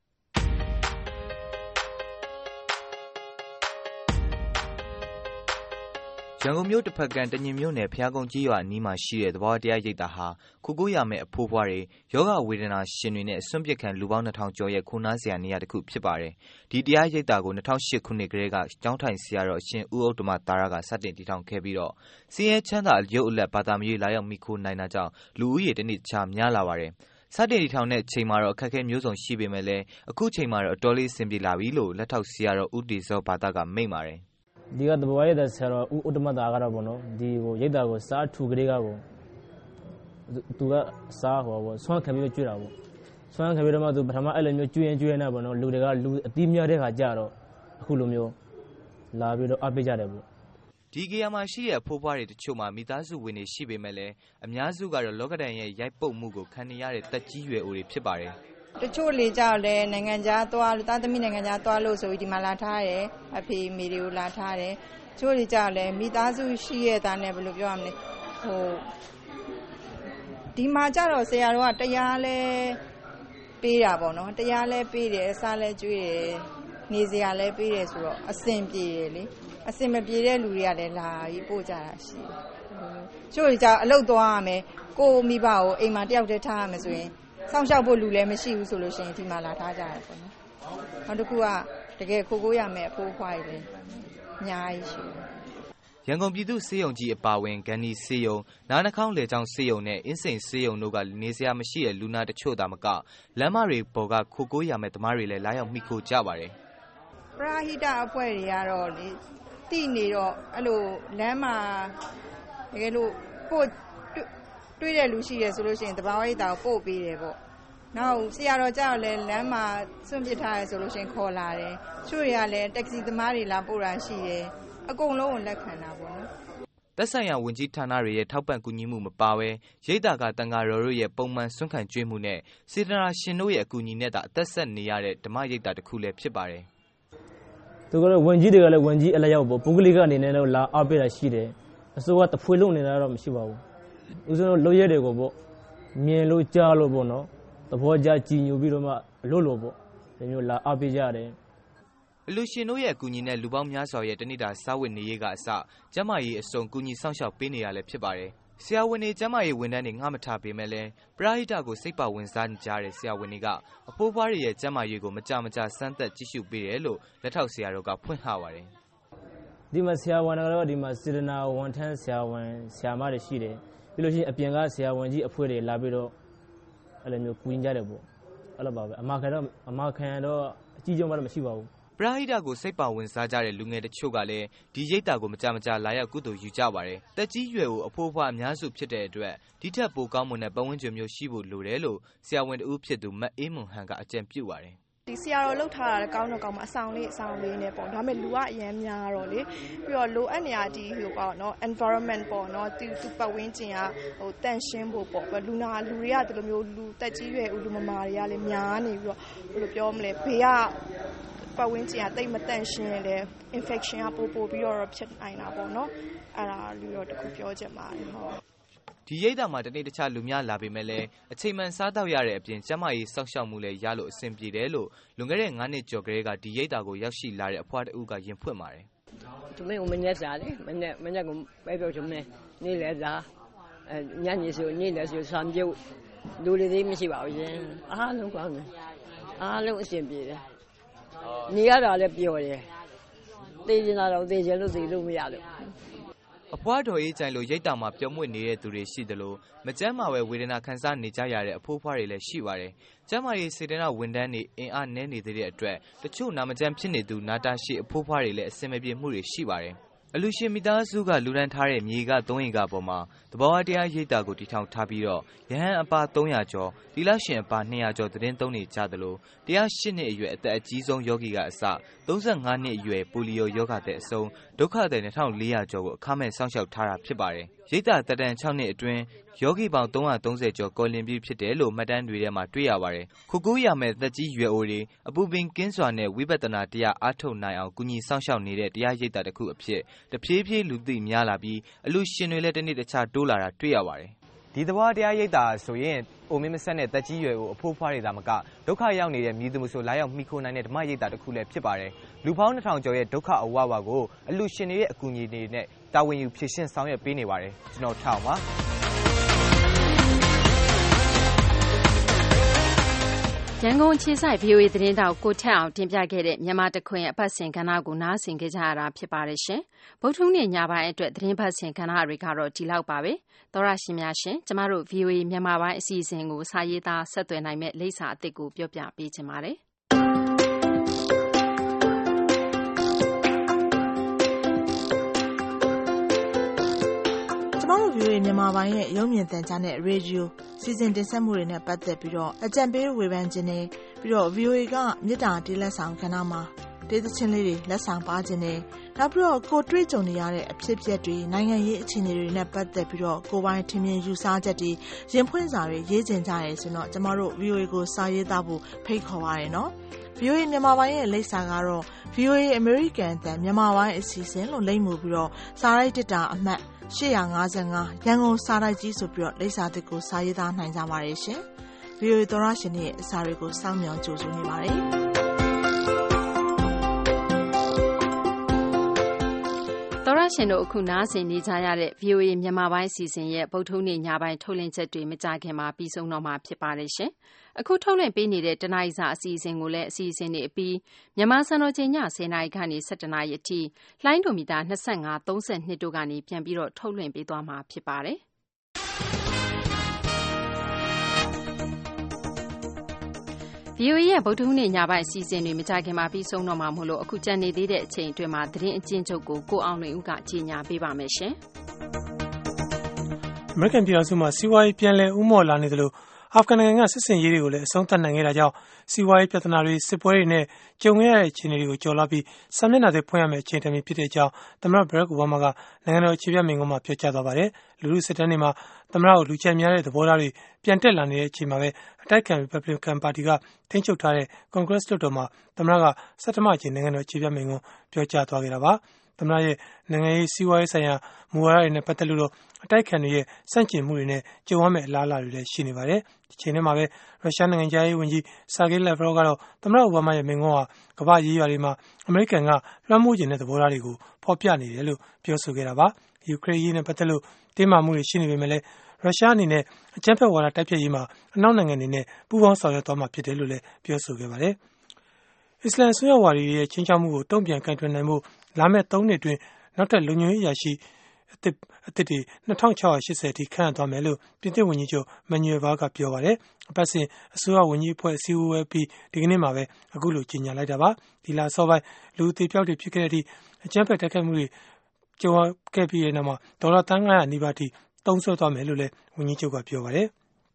ရန်ကုန်မြို့တစ်ဖက်ကတညင်မြို့နယ်ဖျားကုန်းကြီးရွာအနီးမှာရှိတဲ့သဘာဝတရားရိပ်သာဟာခိုကိုးရမယ့်အဖိုးဖွားတွေယောဂဝေဒနာရှင်တွေနဲ့စွန့်ပစ်ခံလူပေါင်းနှစ်ထောင်ကျော်ရဲ့ခိုးနားစရာနေရာတစ်ခုဖြစ်ပါတယ်။ဒီတရားရိပ်သာကို၂၀၀၈ခုနှစ်ကတည်းကကျောင်းထိုင်ဆရာတော်ရှင်ဦးဥတ္တမသာရကစတင်တည်ထောင်ခဲ့ပြီးတော့စင်းရဲချမ်းသာရုပ်အလက်ဘာသာမရွေးလာရောက်မိခိုးနိုင်တာကြောင့်လူဦးရေတစ်နေ့ခြားများလာပါတယ်။စတင်တည်ထောင်တဲ့ချိန်မှာတော့အခက်အခဲမျိုးစုံရှိပေမဲ့လည်းအခုချိန်မှာတော့အတော်လေးအဆင်ပြေလာပြီလို့လက်ထောက်ဆရာတော်ဦးတီဇောဘာသာကမိန့်ပါတယ်။ဒီကသဘောရတဲ့ဆရာတော်ဦးဥတ္တမသာကတော့ဗောနော်ဒီဟိုရိတ်တာကိုစားထူကလေးကကိုသူကစားဟောဗောဆွမ်းခံပြီးကျွေးတာဗောဆွမ်းခံပြီးတော့မှသူပထမအဲ့လိုမျိုးကျွေးရင်ကျွေးနေဗောနော်လူတွေကလူအတိများတဲ့ခါကြတော့အခုလိုမျိုးလာပြီးတော့အပိကြတယ်ဗောဒီကေယာမှာရှိတဲ့အဖိုးဖွားတွေတချို့မှာမိသားစုဝင်တွေရှိပေမဲ့လည်းအများစုကတော့လောကဒဏ်ရဲ့ရိုက်ပုတ်မှုကိုခံနေရတဲ့တက်ကြီးရွယ်အိုတွေဖြစ်ပါတယ်တချို့လေကြောက်လဲနိုင်ငံခြားသွားလို့တာသမီနိုင်ငံခြားသွားလို့ဆိုပြီးဒီမှာလာထားတယ်အဖေမိတွေကိုလာထားတယ်တချို့လေကြောက်လဲမိသားစုရှိရတာနဲ့ဘယ်လိုပြောရမလဲဟိုဒီမှာကြတော့ဆရာတော်ကတရားလဲပေးတာပေါ့နော်တရားလဲပေးတယ်အစားလဲကျွေးတယ်နေစရာလဲပေးတယ်ဆိုတော့အဆင်ပြေတယ်လေအဆင်မပြေတဲ့လူတွေကလည်းလာပြီးပို့ကြတာရှိတယ်တချို့လေကြောက်အလုပ်သွားရမယ်ကိုမိဘကိုအိမ်မှာတယောက်တည်းထားရမယ်ဆိုရင်စောင့်ရှောက်ဖို့လူလည်းမရှိဘူးဆိုလို့ရှိရင်ဒီမှာလာထားကြတယ်ပေါ့နော်။နောက်တစ်ခုကတကယ်ခိုးကိုးရမယ်အဖိုးအဖွားတွေလည်းအများကြီးရှိတယ်။ရန်ကုန်ပြည်သူ့ဆေးရုံကြီးအပါဝင်ဂန်နီဆေးရုံနားနှာခေါင်းလေကြောင်းဆေးရုံနဲ့အင်းစိန်ဆေးရုံတို့ကနေစရာမရှိတဲ့လူနာတချို့သာမကလမ်းမတွေပေါ်ကခိုးကိုးရမယ်သမားတွေလည်းလာရောက်မိခိုးကြပါတယ်။ပရဟိတအဖွဲ့တွေကတော့လေတိနေတော့အဲ့လိုလမ်းမှာတကယ်လို့ကိုတွေ့တဲ့လူရှိတယ်ဆိုလို့ရှိရင်တဘာဝရိပ်သာကိုပို့ပေးတယ်ပေါ့နောက်ဆရာတော်ကြောက်လဲလမ်းမှာစွန့်ပစ်ထားရဲဆိုလို့ရှိရင်ခေါ်လာတယ်ချို့ရလည်းတက္ကစီသမားတွေလာပို့တာရှိတယ်အကုန်လုံးကိုလက်ခံတာပေါ့နော်သက်ဆိုင်ရာဝန်ကြီးဌာနတွေရဲ့ထောက်ပံ့ကူညီမှုမပါဘဲရိပ်သာကတန်ဃာတော်တို့ရဲ့ပုံမှန်စွန့်ခံကြွေးမှုနဲ့စေတနာရှင်တို့ရဲ့အကူအညီနဲ့သာအသက်ဆက်နေရတဲ့ဓမ္မရိပ်သာတစ်ခုလည်းဖြစ်ပါတယ်သူကလည်းဝန်ကြီးတွေကလည်းဝန်ကြီးအလျောက်ပေါ့ပုဂ္ဂလိကအနေနဲ့တော့လာအားပေးတာရှိတယ်အစိုးရတဖွေလုံးနေတာတော့မရှိပါဘူးဦးဇင်းတို့လုပ်ရဲတွေကိုပေါ့မြင်လို့ကြားလို့ပေါ့နော်သဘောကျကြည်ညိုပြီးတော့မှလို့လို့ပေါ့ဒီမျိုးလာအားပေးကြတယ်အလူရှင်တို့ရဲ့အကူအညီနဲ့လူပေါင်းများစွာရဲ့တဏိတာစားဝတ်နေရေးကအစကျန်းမာရေးအစုံကူညီဆောင်ရှောက်ပေးနေရလဲဖြစ်ပါတယ်ဆရာဝန်တွေကျန်းမာရေးဝန်ထမ်းတွေငှမထားပေမဲ့လည်းပရဟိတကိုစိတ်ပါဝင်စားကြတဲ့ဆရာဝန်တွေကအဖိုးဖွားတွေရဲ့ကျန်းမာရေးကိုမကြမကြစမ်းသပ်ကြည့်ရှုပေးတယ်လို့လက်ထောက်ဆရာတော်ကဖွင့်ဟပါတယ်ဒီမှာဆရာဝန်ကတော့ဒီမှာစေတနာဝန်ထမ်းဆရာဝန်ဆရာမတွေရှိတယ်ပြီးလို့ရှိရင်အပြင်ကဆရာဝန်ကြီးအဖွဲ့တွေလာပြီးတော့အဲ့လိုမျိုးကူညီကြတယ်ပေါ့အဲ့လိုပါပဲအမခံတော့အမခံတော့အကြီးကျုံမှတော့မရှိပါဘူးပရဟိတကိုစိတ်ပါဝင်စားကြတဲ့လူငယ်တချို့ကလည်းဒီရိပ်သာကိုမကြမကြလာရောက်ကုသိုလ်ယူကြပါတယ်တက်ကြီးရွယ်ကိုအဖိုးအဖွားအများစုဖြစ်တဲ့အတွက်ဒီထက်ပိုကောင်းမွန်တဲ့ပတ်ဝန်းကျင်မျိုးရှိဖို့လိုတယ်လို့ဆရာဝန်တဦးဖြစ်သူမတ်အေးမွန်ဟန်ကအကြံပြုပါတယ်ဒီဆရာတော်လှုပ်ထားတာလည်းကောင်းတော့ကောင်းမှာအဆောင်လေးအဆောင်လေးနဲ့ပေါ့ဒါပေမဲ့လူကအရင်များတော့လေပြီးတော့လိုအပ်နေရဒီဟိုပေါ့နော် environment ပေါ့နော်သူသူပတ်ဝန်းကျင်ကဟိုတန့်ရှင်းဖို့ပေါ့လူနာလူတွေကဒီလိုမျိုးလူတက်ကြီးရွယ်ဦးလူမမာတွေကလည်းများနေပြီးတော့ဘယ်လိုပြောမလဲဘေးကပတ်ဝန်းကျင်ကတိတ်မတန့်ရှင်းတယ် infection ကပို့ပို့ပြီးတော့ဖြစ်နိုင်တာပေါ့နော်အဲ့ဒါလူတော့တခုပြောချင်ပါတယ်ဟုတ်ဒီရိပ်သာမှာတနေ့တခြားလူများလာပေမဲ့လည်းအချိန်မှန်စားတော့ရတဲ့အပြင်ကျန်းမာရေးစောင့်ရှောက်မှုလည်းရလို့အဆင်ပြေတယ်လို့လွန်ခဲ့တဲ့ငါးနှစ်ကျော်ကလေးကဒီရိပ်သာကိုရောက်ရှိလာတဲ့အဖွားတဦးကရင်ဖွင့်ပါတယ်။သူမင်းကမနေ့စားလေမနေ့မနေ့ကပဲပြောချင်တယ်နေလေစားအဲညနေဆိုနေလေဆိုစံပြုတ်လူတွေသေးမရှိပါဘူးရှင်အားလုံးကောင်းတယ်အားလုံးအဆင်ပြေတယ်နေရတာလည်းပြောတယ်သိကျင်တာတော့သိကျင်လို့သိလို့မရလို့အဖွားတော်ရေးကြိုင်လို့ရိတ်တာမှာပြုံးမွေ့နေတဲ့သူတွေရှိသလိုမကျန်းမာပဲဝေဒနာခံစားနေကြရတဲ့အဖိုးဖွားတွေလည်းရှိပါတယ်။ကျန်းမာရေးစေတနာဝန်ထမ်းတွေအင်အားနည်းနေသေးတဲ့အတွက်တချို့နာမကျန်းဖြစ်နေသူနာတာရှိအဖိုးဖွားတွေလည်းအဆင်မပြေမှုတွေရှိပါတယ်။အလူရှင်မိသားစုကလူဒန်းထားတဲ့မြေကသုံးရင်ကပေါ်မှာတဘာဝတရားရိတ်တာကိုတည်ထောင်ထားပြီးတော့ရဟန်းအပါသုံးရာကျော်သီလရှင်အပါနှစ်ရာကျော်သတင်းသုံးနေကြသလိုတရားရှစ်နှစ်အရွယ်အသက်အကြီးဆုံးယောဂီကအစသုံးဆယ့်ငါးနှစ်အရွယ်ပိုလီယိုယောဂတဲ့အဆုံးဒုက္ခသည်နှစ်ထောင်လေးရာကျော်ကိုအခမဲ့စောင့်ရှောက်ထားတာဖြစ်ပါတယ်။ရိတ်တာတက်တန်၆နှစ်အတွင်းယောဂီပေါင်း၃၃၀ကျော်ကော်လင်ပြီးဖြစ်တယ်လို့မှတ်တမ်းတွေထဲမှာတွေ့ရပါတယ်။ခုကူးရမဲ့သက်ကြီးရွယ်အိုတွေအပူပင်ကင်းစွာနဲ့ဝိပဿနာတရားအားထုတ်နိုင်အောင်ကူညီဆောင်ရှောက်နေတဲ့တရားရိတ်တာတစ်ခုအဖြစ်တဖြည်းဖြည်းလူသိများလာပြီးအလူရှင်တွေလည်းတစ်နေ့တစ်ခြားတိုးလာတာတွေ့ရပါတယ်ဒီသဘောတရားရိတ်တာဆိုရင်အိုမင်းမဆက်နဲ့တက်ကြီးရွယ်ကိုအဖိုးဖွားတွေသာမကဒုက္ခရောက်နေတဲ့မြည်သူမှုဆိုလာရောက်မိခိုနိုင်တဲ့ဓမ္မရိတ်တာတစ်ခုလည်းဖြစ်ပါတယ်လူပေါင်းနှစ်ထောင်ကျော်ရဲ့ဒုက္ခအဝဝကိုအလူရှင်တွေရဲ့အကူအညီတွေနဲ့တာဝန်ယူဖြည့်ရှင်းဆောင်ရွက်ပေးနေပါတယ်ကျွန်တော်ထောက်ပါရန်ကုန်ခြေဆိုင် ဗီအိုအေ သတင်းတောက်ကိုထက်အောင်တင်ပြခဲ့တဲ့မြန်မာတခွင်အပတ်စဉ်ကဏ္ဍကိုနားဆင်ကြကြရတာဖြစ်ပါတယ်ရှင်။ဗုဒ္ဓဟူးနေ့ညပိုင်းအတွက်သတင်းပတ်စဉ်ကဏ္ဍတွေကတော့ဒီလောက်ပါပဲ။သောရရှင်များရှင်ကျမတို့ ဗီအိုအေ မြန်မာပိုင်းအစီအစဉ်ကိုစာရေးသားဆက်သွယ်နိုင်မဲ့လိပ်စာအသစ်ကိုပြောပြပေးချင်ပါတယ်။ကျမတို့ ဗီအိုအေ မြန်မာပိုင်းရဲ့ရုပ်မြင်သံကြားနဲ့ရေဒီယိုစီစဉ်တင်ဆက်မှုတွေနဲ့ပတ်သက်ပြီးတော့အကြံပေးဝေဖန်ခြင်းနဲ့ပြီးတော့ ဗီအိုအေ ကမြေတားတေးလက်ဆောင်ကဏ္ဍမှာတေးသချင်းလေးတွေလက်ဆောင်ပါခြင်းနဲ့နောက်ပြီးတော့ကိုတွေ့ကြုံနေရတဲ့အဖြစ်အပျက်တွေနိုင်ငံရေးအခြေအနေတွေနဲ့ပတ်သက်ပြီးတော့ကိုယ်ပိုင်ထင်မြင်ယူဆချက်တွေရင်ဖွင့်စာတွေရေးကျင်ကြရဲဆိုတော့ကျမတို့ ဗီအိုအေ ကိုစာရေးသားဖို့ဖိတ်ခေါ်ပါရနော်။ ဗီအိုအေ မြန်မာပိုင်းရဲ့လိပ်စာကတော့ ဗီအိုအေ American အသံမြန်မာပိုင်းအစီအစဉ်လို့လိမ့်မှုပြီးတော့စာရိုက်တစ်တာအမှတ်၈၅၅ရန်ကုန်စာတိုက်ကြီးဆိုပြီးတော့လိပ်စာသစ်ကိုစာရေးသားနိုင်ကြပါတယ်ရှင်။ ဗီအိုအေ သောရရှင်ရဲ့အစာတွေကိုစောင့်မျှော်ကြိုဆိုနေပါတယ်။သောရရှင်တို့အခုနားဆင်နေကြရတဲ့ ဗီအိုအေ မြန်မာပိုင်းအစီအစဉ်ရဲ့ဗုဒ္ဓဟူးနေ့ညပိုင်းထုတ်လွှင့်ချက်တွေမကြခင်မှာပြီးဆုံးတော့မှာဖြစ်ပါတယ်ရှင်။အခုထုတ်လွှင့်ပေးနေတဲ့တနအီစာအစီအစဉ်ကိုလည်းအစီအစဉ်တွေအပြီးမြန်မာစံတော်ချိန်ည၁၀နာရီကနေ၁၇နာရီအထိလှိုင်းဒိုမီတာ၂၅ ၃၂တို့ကနေပြန်ပြီးတော့ထုတ်လွှင့်ပေးသွားမှာဖြစ်ပါတယ်။ဗီအိုအေ ရဲ့ဗုဒ္ဓဟူးနေ့ညပိုင်းအစီအစဉ်တွေမကြခင်မှာပြီးဆုံးတော့မှာမို့လို့အခုကြံနေသေးတဲ့အချိန်အတွင်းမှာသတင်းအကျဉ်းချုပ်ကိုကိုအောင်လွင်ဦးကကြီးညာပေးပါမယ်ရှင်။အမေရိကန်ပြည်ထောင်စုမှာစီးပွားရေးပြန်လည်ဦးမော့လာနေသလိုအာဖဂန်နိုင်ငံကစစ်စင်ရေးတွေကိုလည်းအဆုံးသတ်နိုင်ခဲ့တာကြောင့်စီးပွားရေးပြဿနာတွေစစ်ပွဲတွေနဲ့ကြုံခဲ့ရတဲ့အခြေအနေတွေကိုကျော်လွှားပြီးစာမျက်နှာတွေဖွင့်ရမယ့်အချိန်တမီဖြစ်တဲ့အကြောင်းသမ္မတဘရက်အိုဘားမားကနိုင်ငံတော်အခြေပြမိန့်ခွန်းမှာပြောကြားသွားပါတယ်။လူလူစစ်တမ်းတွေမှာသမ္မတကိုလူကြိုက်များတဲ့သဘောထားတွေပြန်တက်လာနေတဲ့အချိန်မှာပဲအတိုက်အခံ Republican ပါတီကထိန်းချုပ်ထားတဲ့ Congress လွှတ်တော်မှာသမ္မတကဆဌမအကြိမ်နိုင်ငံတော်အခြေပြမိန့်ခွန်းပြောကြားသွားခဲ့တာပါ။သမ္မတရဲ့နိုင်ငံရေးစီးပွားရေးဆိုင်ရာမူဝါဒတွေနဲ့ပတ်သက်လို့တော့အတိုက်အခံတွေရဲ့စန့်ကျင်မှုတွေနဲ့ကြုံရမယ့်အလားအလာတွေလည်းရှိနေပါတယ်။ဒီချိန်ထဲမှာပဲရုရှားနိုင်ငံသားရေးဝန်ကြီးဆာဂေးလက်ဗရော့ကတော့သမ္မတအိုဘားမားရဲ့မိန့်ခွန်းဟာကမ္ဘာ့ရေးရာတွေမှာအမေရိကန်ကလွှမ်းမိုးခြင်းတဲ့သဘောထားတွေကိုဖော်ပြနေတယ်လို့ပြောဆိုခဲ့တာပါ။ယူကရိန်းရေးနဲ့ပတ်သက်လို့တင်းမာမှုတွေရှိနေပေမဲ့လည်းရုရှားအနေနဲ့အကြမ်းဖက်ဝါဒတိုက်ဖျက်ရေးမှာအနောက်နိုင်ငံတွေနဲ့ပူးပေါင်းဆောင်ရွက်သွားမှာဖြစ်တယ်လို့လည်းပြောဆိုခဲ့ပါတယ်။အစ္စလာမ်ဆွေးနွေးဝါဒီရဲ့ချင်းချောက်မှုကိုတုံ့ပြန်ကန့်ကွက်နိုင်ဖို့လာမယ့်သုံးနှစ်အတွင်းနောက်ထပ်လုံခြုံရေးအရာရှိအသစ်အသစ်တွေနှစ်ထောင်ခြောက်ရာ၈၀အထိခန့်အပ်သွားမယ်လို့ပြင်သစ်ဝန်ကြီးချုပ်မန်နျူယ်ဗားကပြောပါတယ်။အပတ်စဉ်အစိုးရဝန်ကြီးအဖွဲ့အစည်းအဝေးပြီးဒီကနေ့မှာပဲအခုလိုကြေညာလိုက်တာပါ။ဒီလအစောပိုင်းလူအသေးပြောက်တွေဖြစ်ခဲ့တဲ့အထိအကြမ်းဖက်တိုက်ခိုက်မှုတွေကြုံခဲ့ပြီးတဲ့နောက်မှာဒေါ်လာသန်း၅ရာနီးပါးအထိသုံးစွဲသွားမယ်လို့လည်းဝန်ကြီးချုပ်ကပြောပါတယ်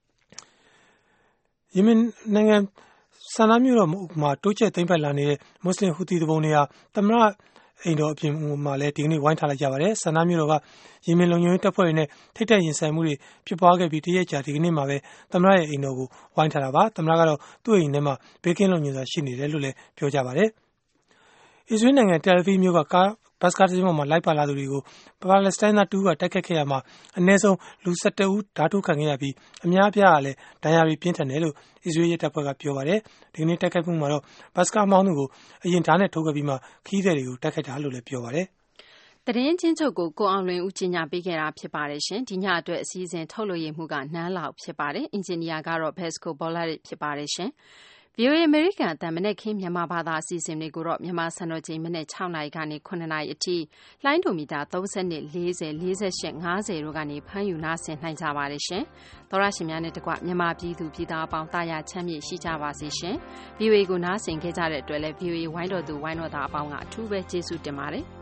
။ယီမင်နိုင်ငံဆန္ဒမြို့တော်မှာတိုးချဲ့သိမ်းပိုက်လာနေတဲ့မွတ်စလင်ဟူသီသူပုန်တွေဟာသမ္မတအိမ်တော်အပြင်မှာလည်းဒီကနေ့ဝိုင်းထားလိုက်ကြပါတယ်။ဆန္ဒမြို့တော်ကယီမင်လုံခြုံရေးတပ်ဖွဲ့တွေနဲ့ထိပ်တိုက်ရင်ဆိုင်မှုတွေဖြစ်ပွားခဲ့ပြီးတရက်ကြာဒီကနေ့မှာပဲသမ္မတရဲ့အိမ်တော်ကိုဝိုင်းထားတာပါ။သမ္မတကတော့သူ့အိမ်ထဲမှာဘေးကင်းလုံခြုံစွာရှိနေတယ်လို့လည်းပြောကြပါတယ်။အစ္စရေးနိုင်ငံတယ်လ်အဗီးမြို့ကကားဘတ်စကားတစ်စီးပေါ်မှာလိုက်ပါလာသူတွေကိုပါလက်စတိုင်းသားတူကတိုက်ခတ်ခဲ့ရမှာအနည်းဆုံးလူ၁၁ဦးဓာတုခံခဲ့ရပြီးအများအပြားကလည်းဒဏ်ရာတွေပြင်းထန်တယ်လို့အစ္စရေးရဲတပ်ဖွဲ့ကပြောပါတယ်။ဒီကနေ့တိုက်ခိုက်မှုမှာတော့ဘတ်စကားမောင်းသူကိုအရင်ဓာတ်နဲ့ထိုးခဲ့ပြီးမှခီးသည်တွေကိုတိုက်ခိုက်တာလို့လည်းပြောပါတယ်။သတင်းချင်းချုပ်ကိုကိုအောင်လွင်ဦးကြီးညာပေးခဲ့တာဖြစ်ပါတယ်ရှင်။ဒီညအတွက်အစည်းအဝေးထုတ်လွှင့်ရမှုကနန်းလောက်ဖြစ်ပါတယ်။အင်ဂျင်နီယာကတော့ဘက်စကိုဘောလာဖြစ်ပါတယ်ရှင်။ ဗီအိုအေ အမေရိကန်အသံမနက်ခင်းမြန်မာဘာသာအစီအစဉ်တွေကိုတော့မြန်မာစံတော်ချိန်မနက်၆နာရီကနေ၇နာရီအထိလှိုင်းဒိုမီတာ၃၂ ၄၀ ၄၈ ၅၀တို့ကနေဖမ်းယူနာဆင်နိုင်ကြပါတယ်ရှင်။သောရရှင်များနဲ့တကွမြန်မာပြည်သူပြည်သားအပေါင်းတာယာချမ်းမြေ့ရှိကြပါစေရှင်။ ဗီအိုအေကိုနားဆင်ခဲ့ကြတဲ့အတွက်လည်း ဗီအိုအေဝိုင်းတော်သူဝိုင်းတော်သားအပေါင်းကအထူးပဲကျေးဇူးတင်ပါတယ်။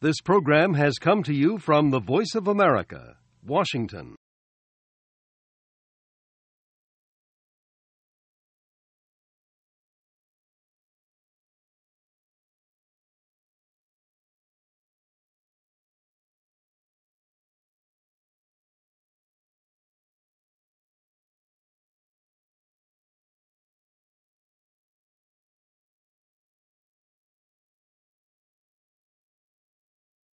This program has come to you from the Voice of America, Washington.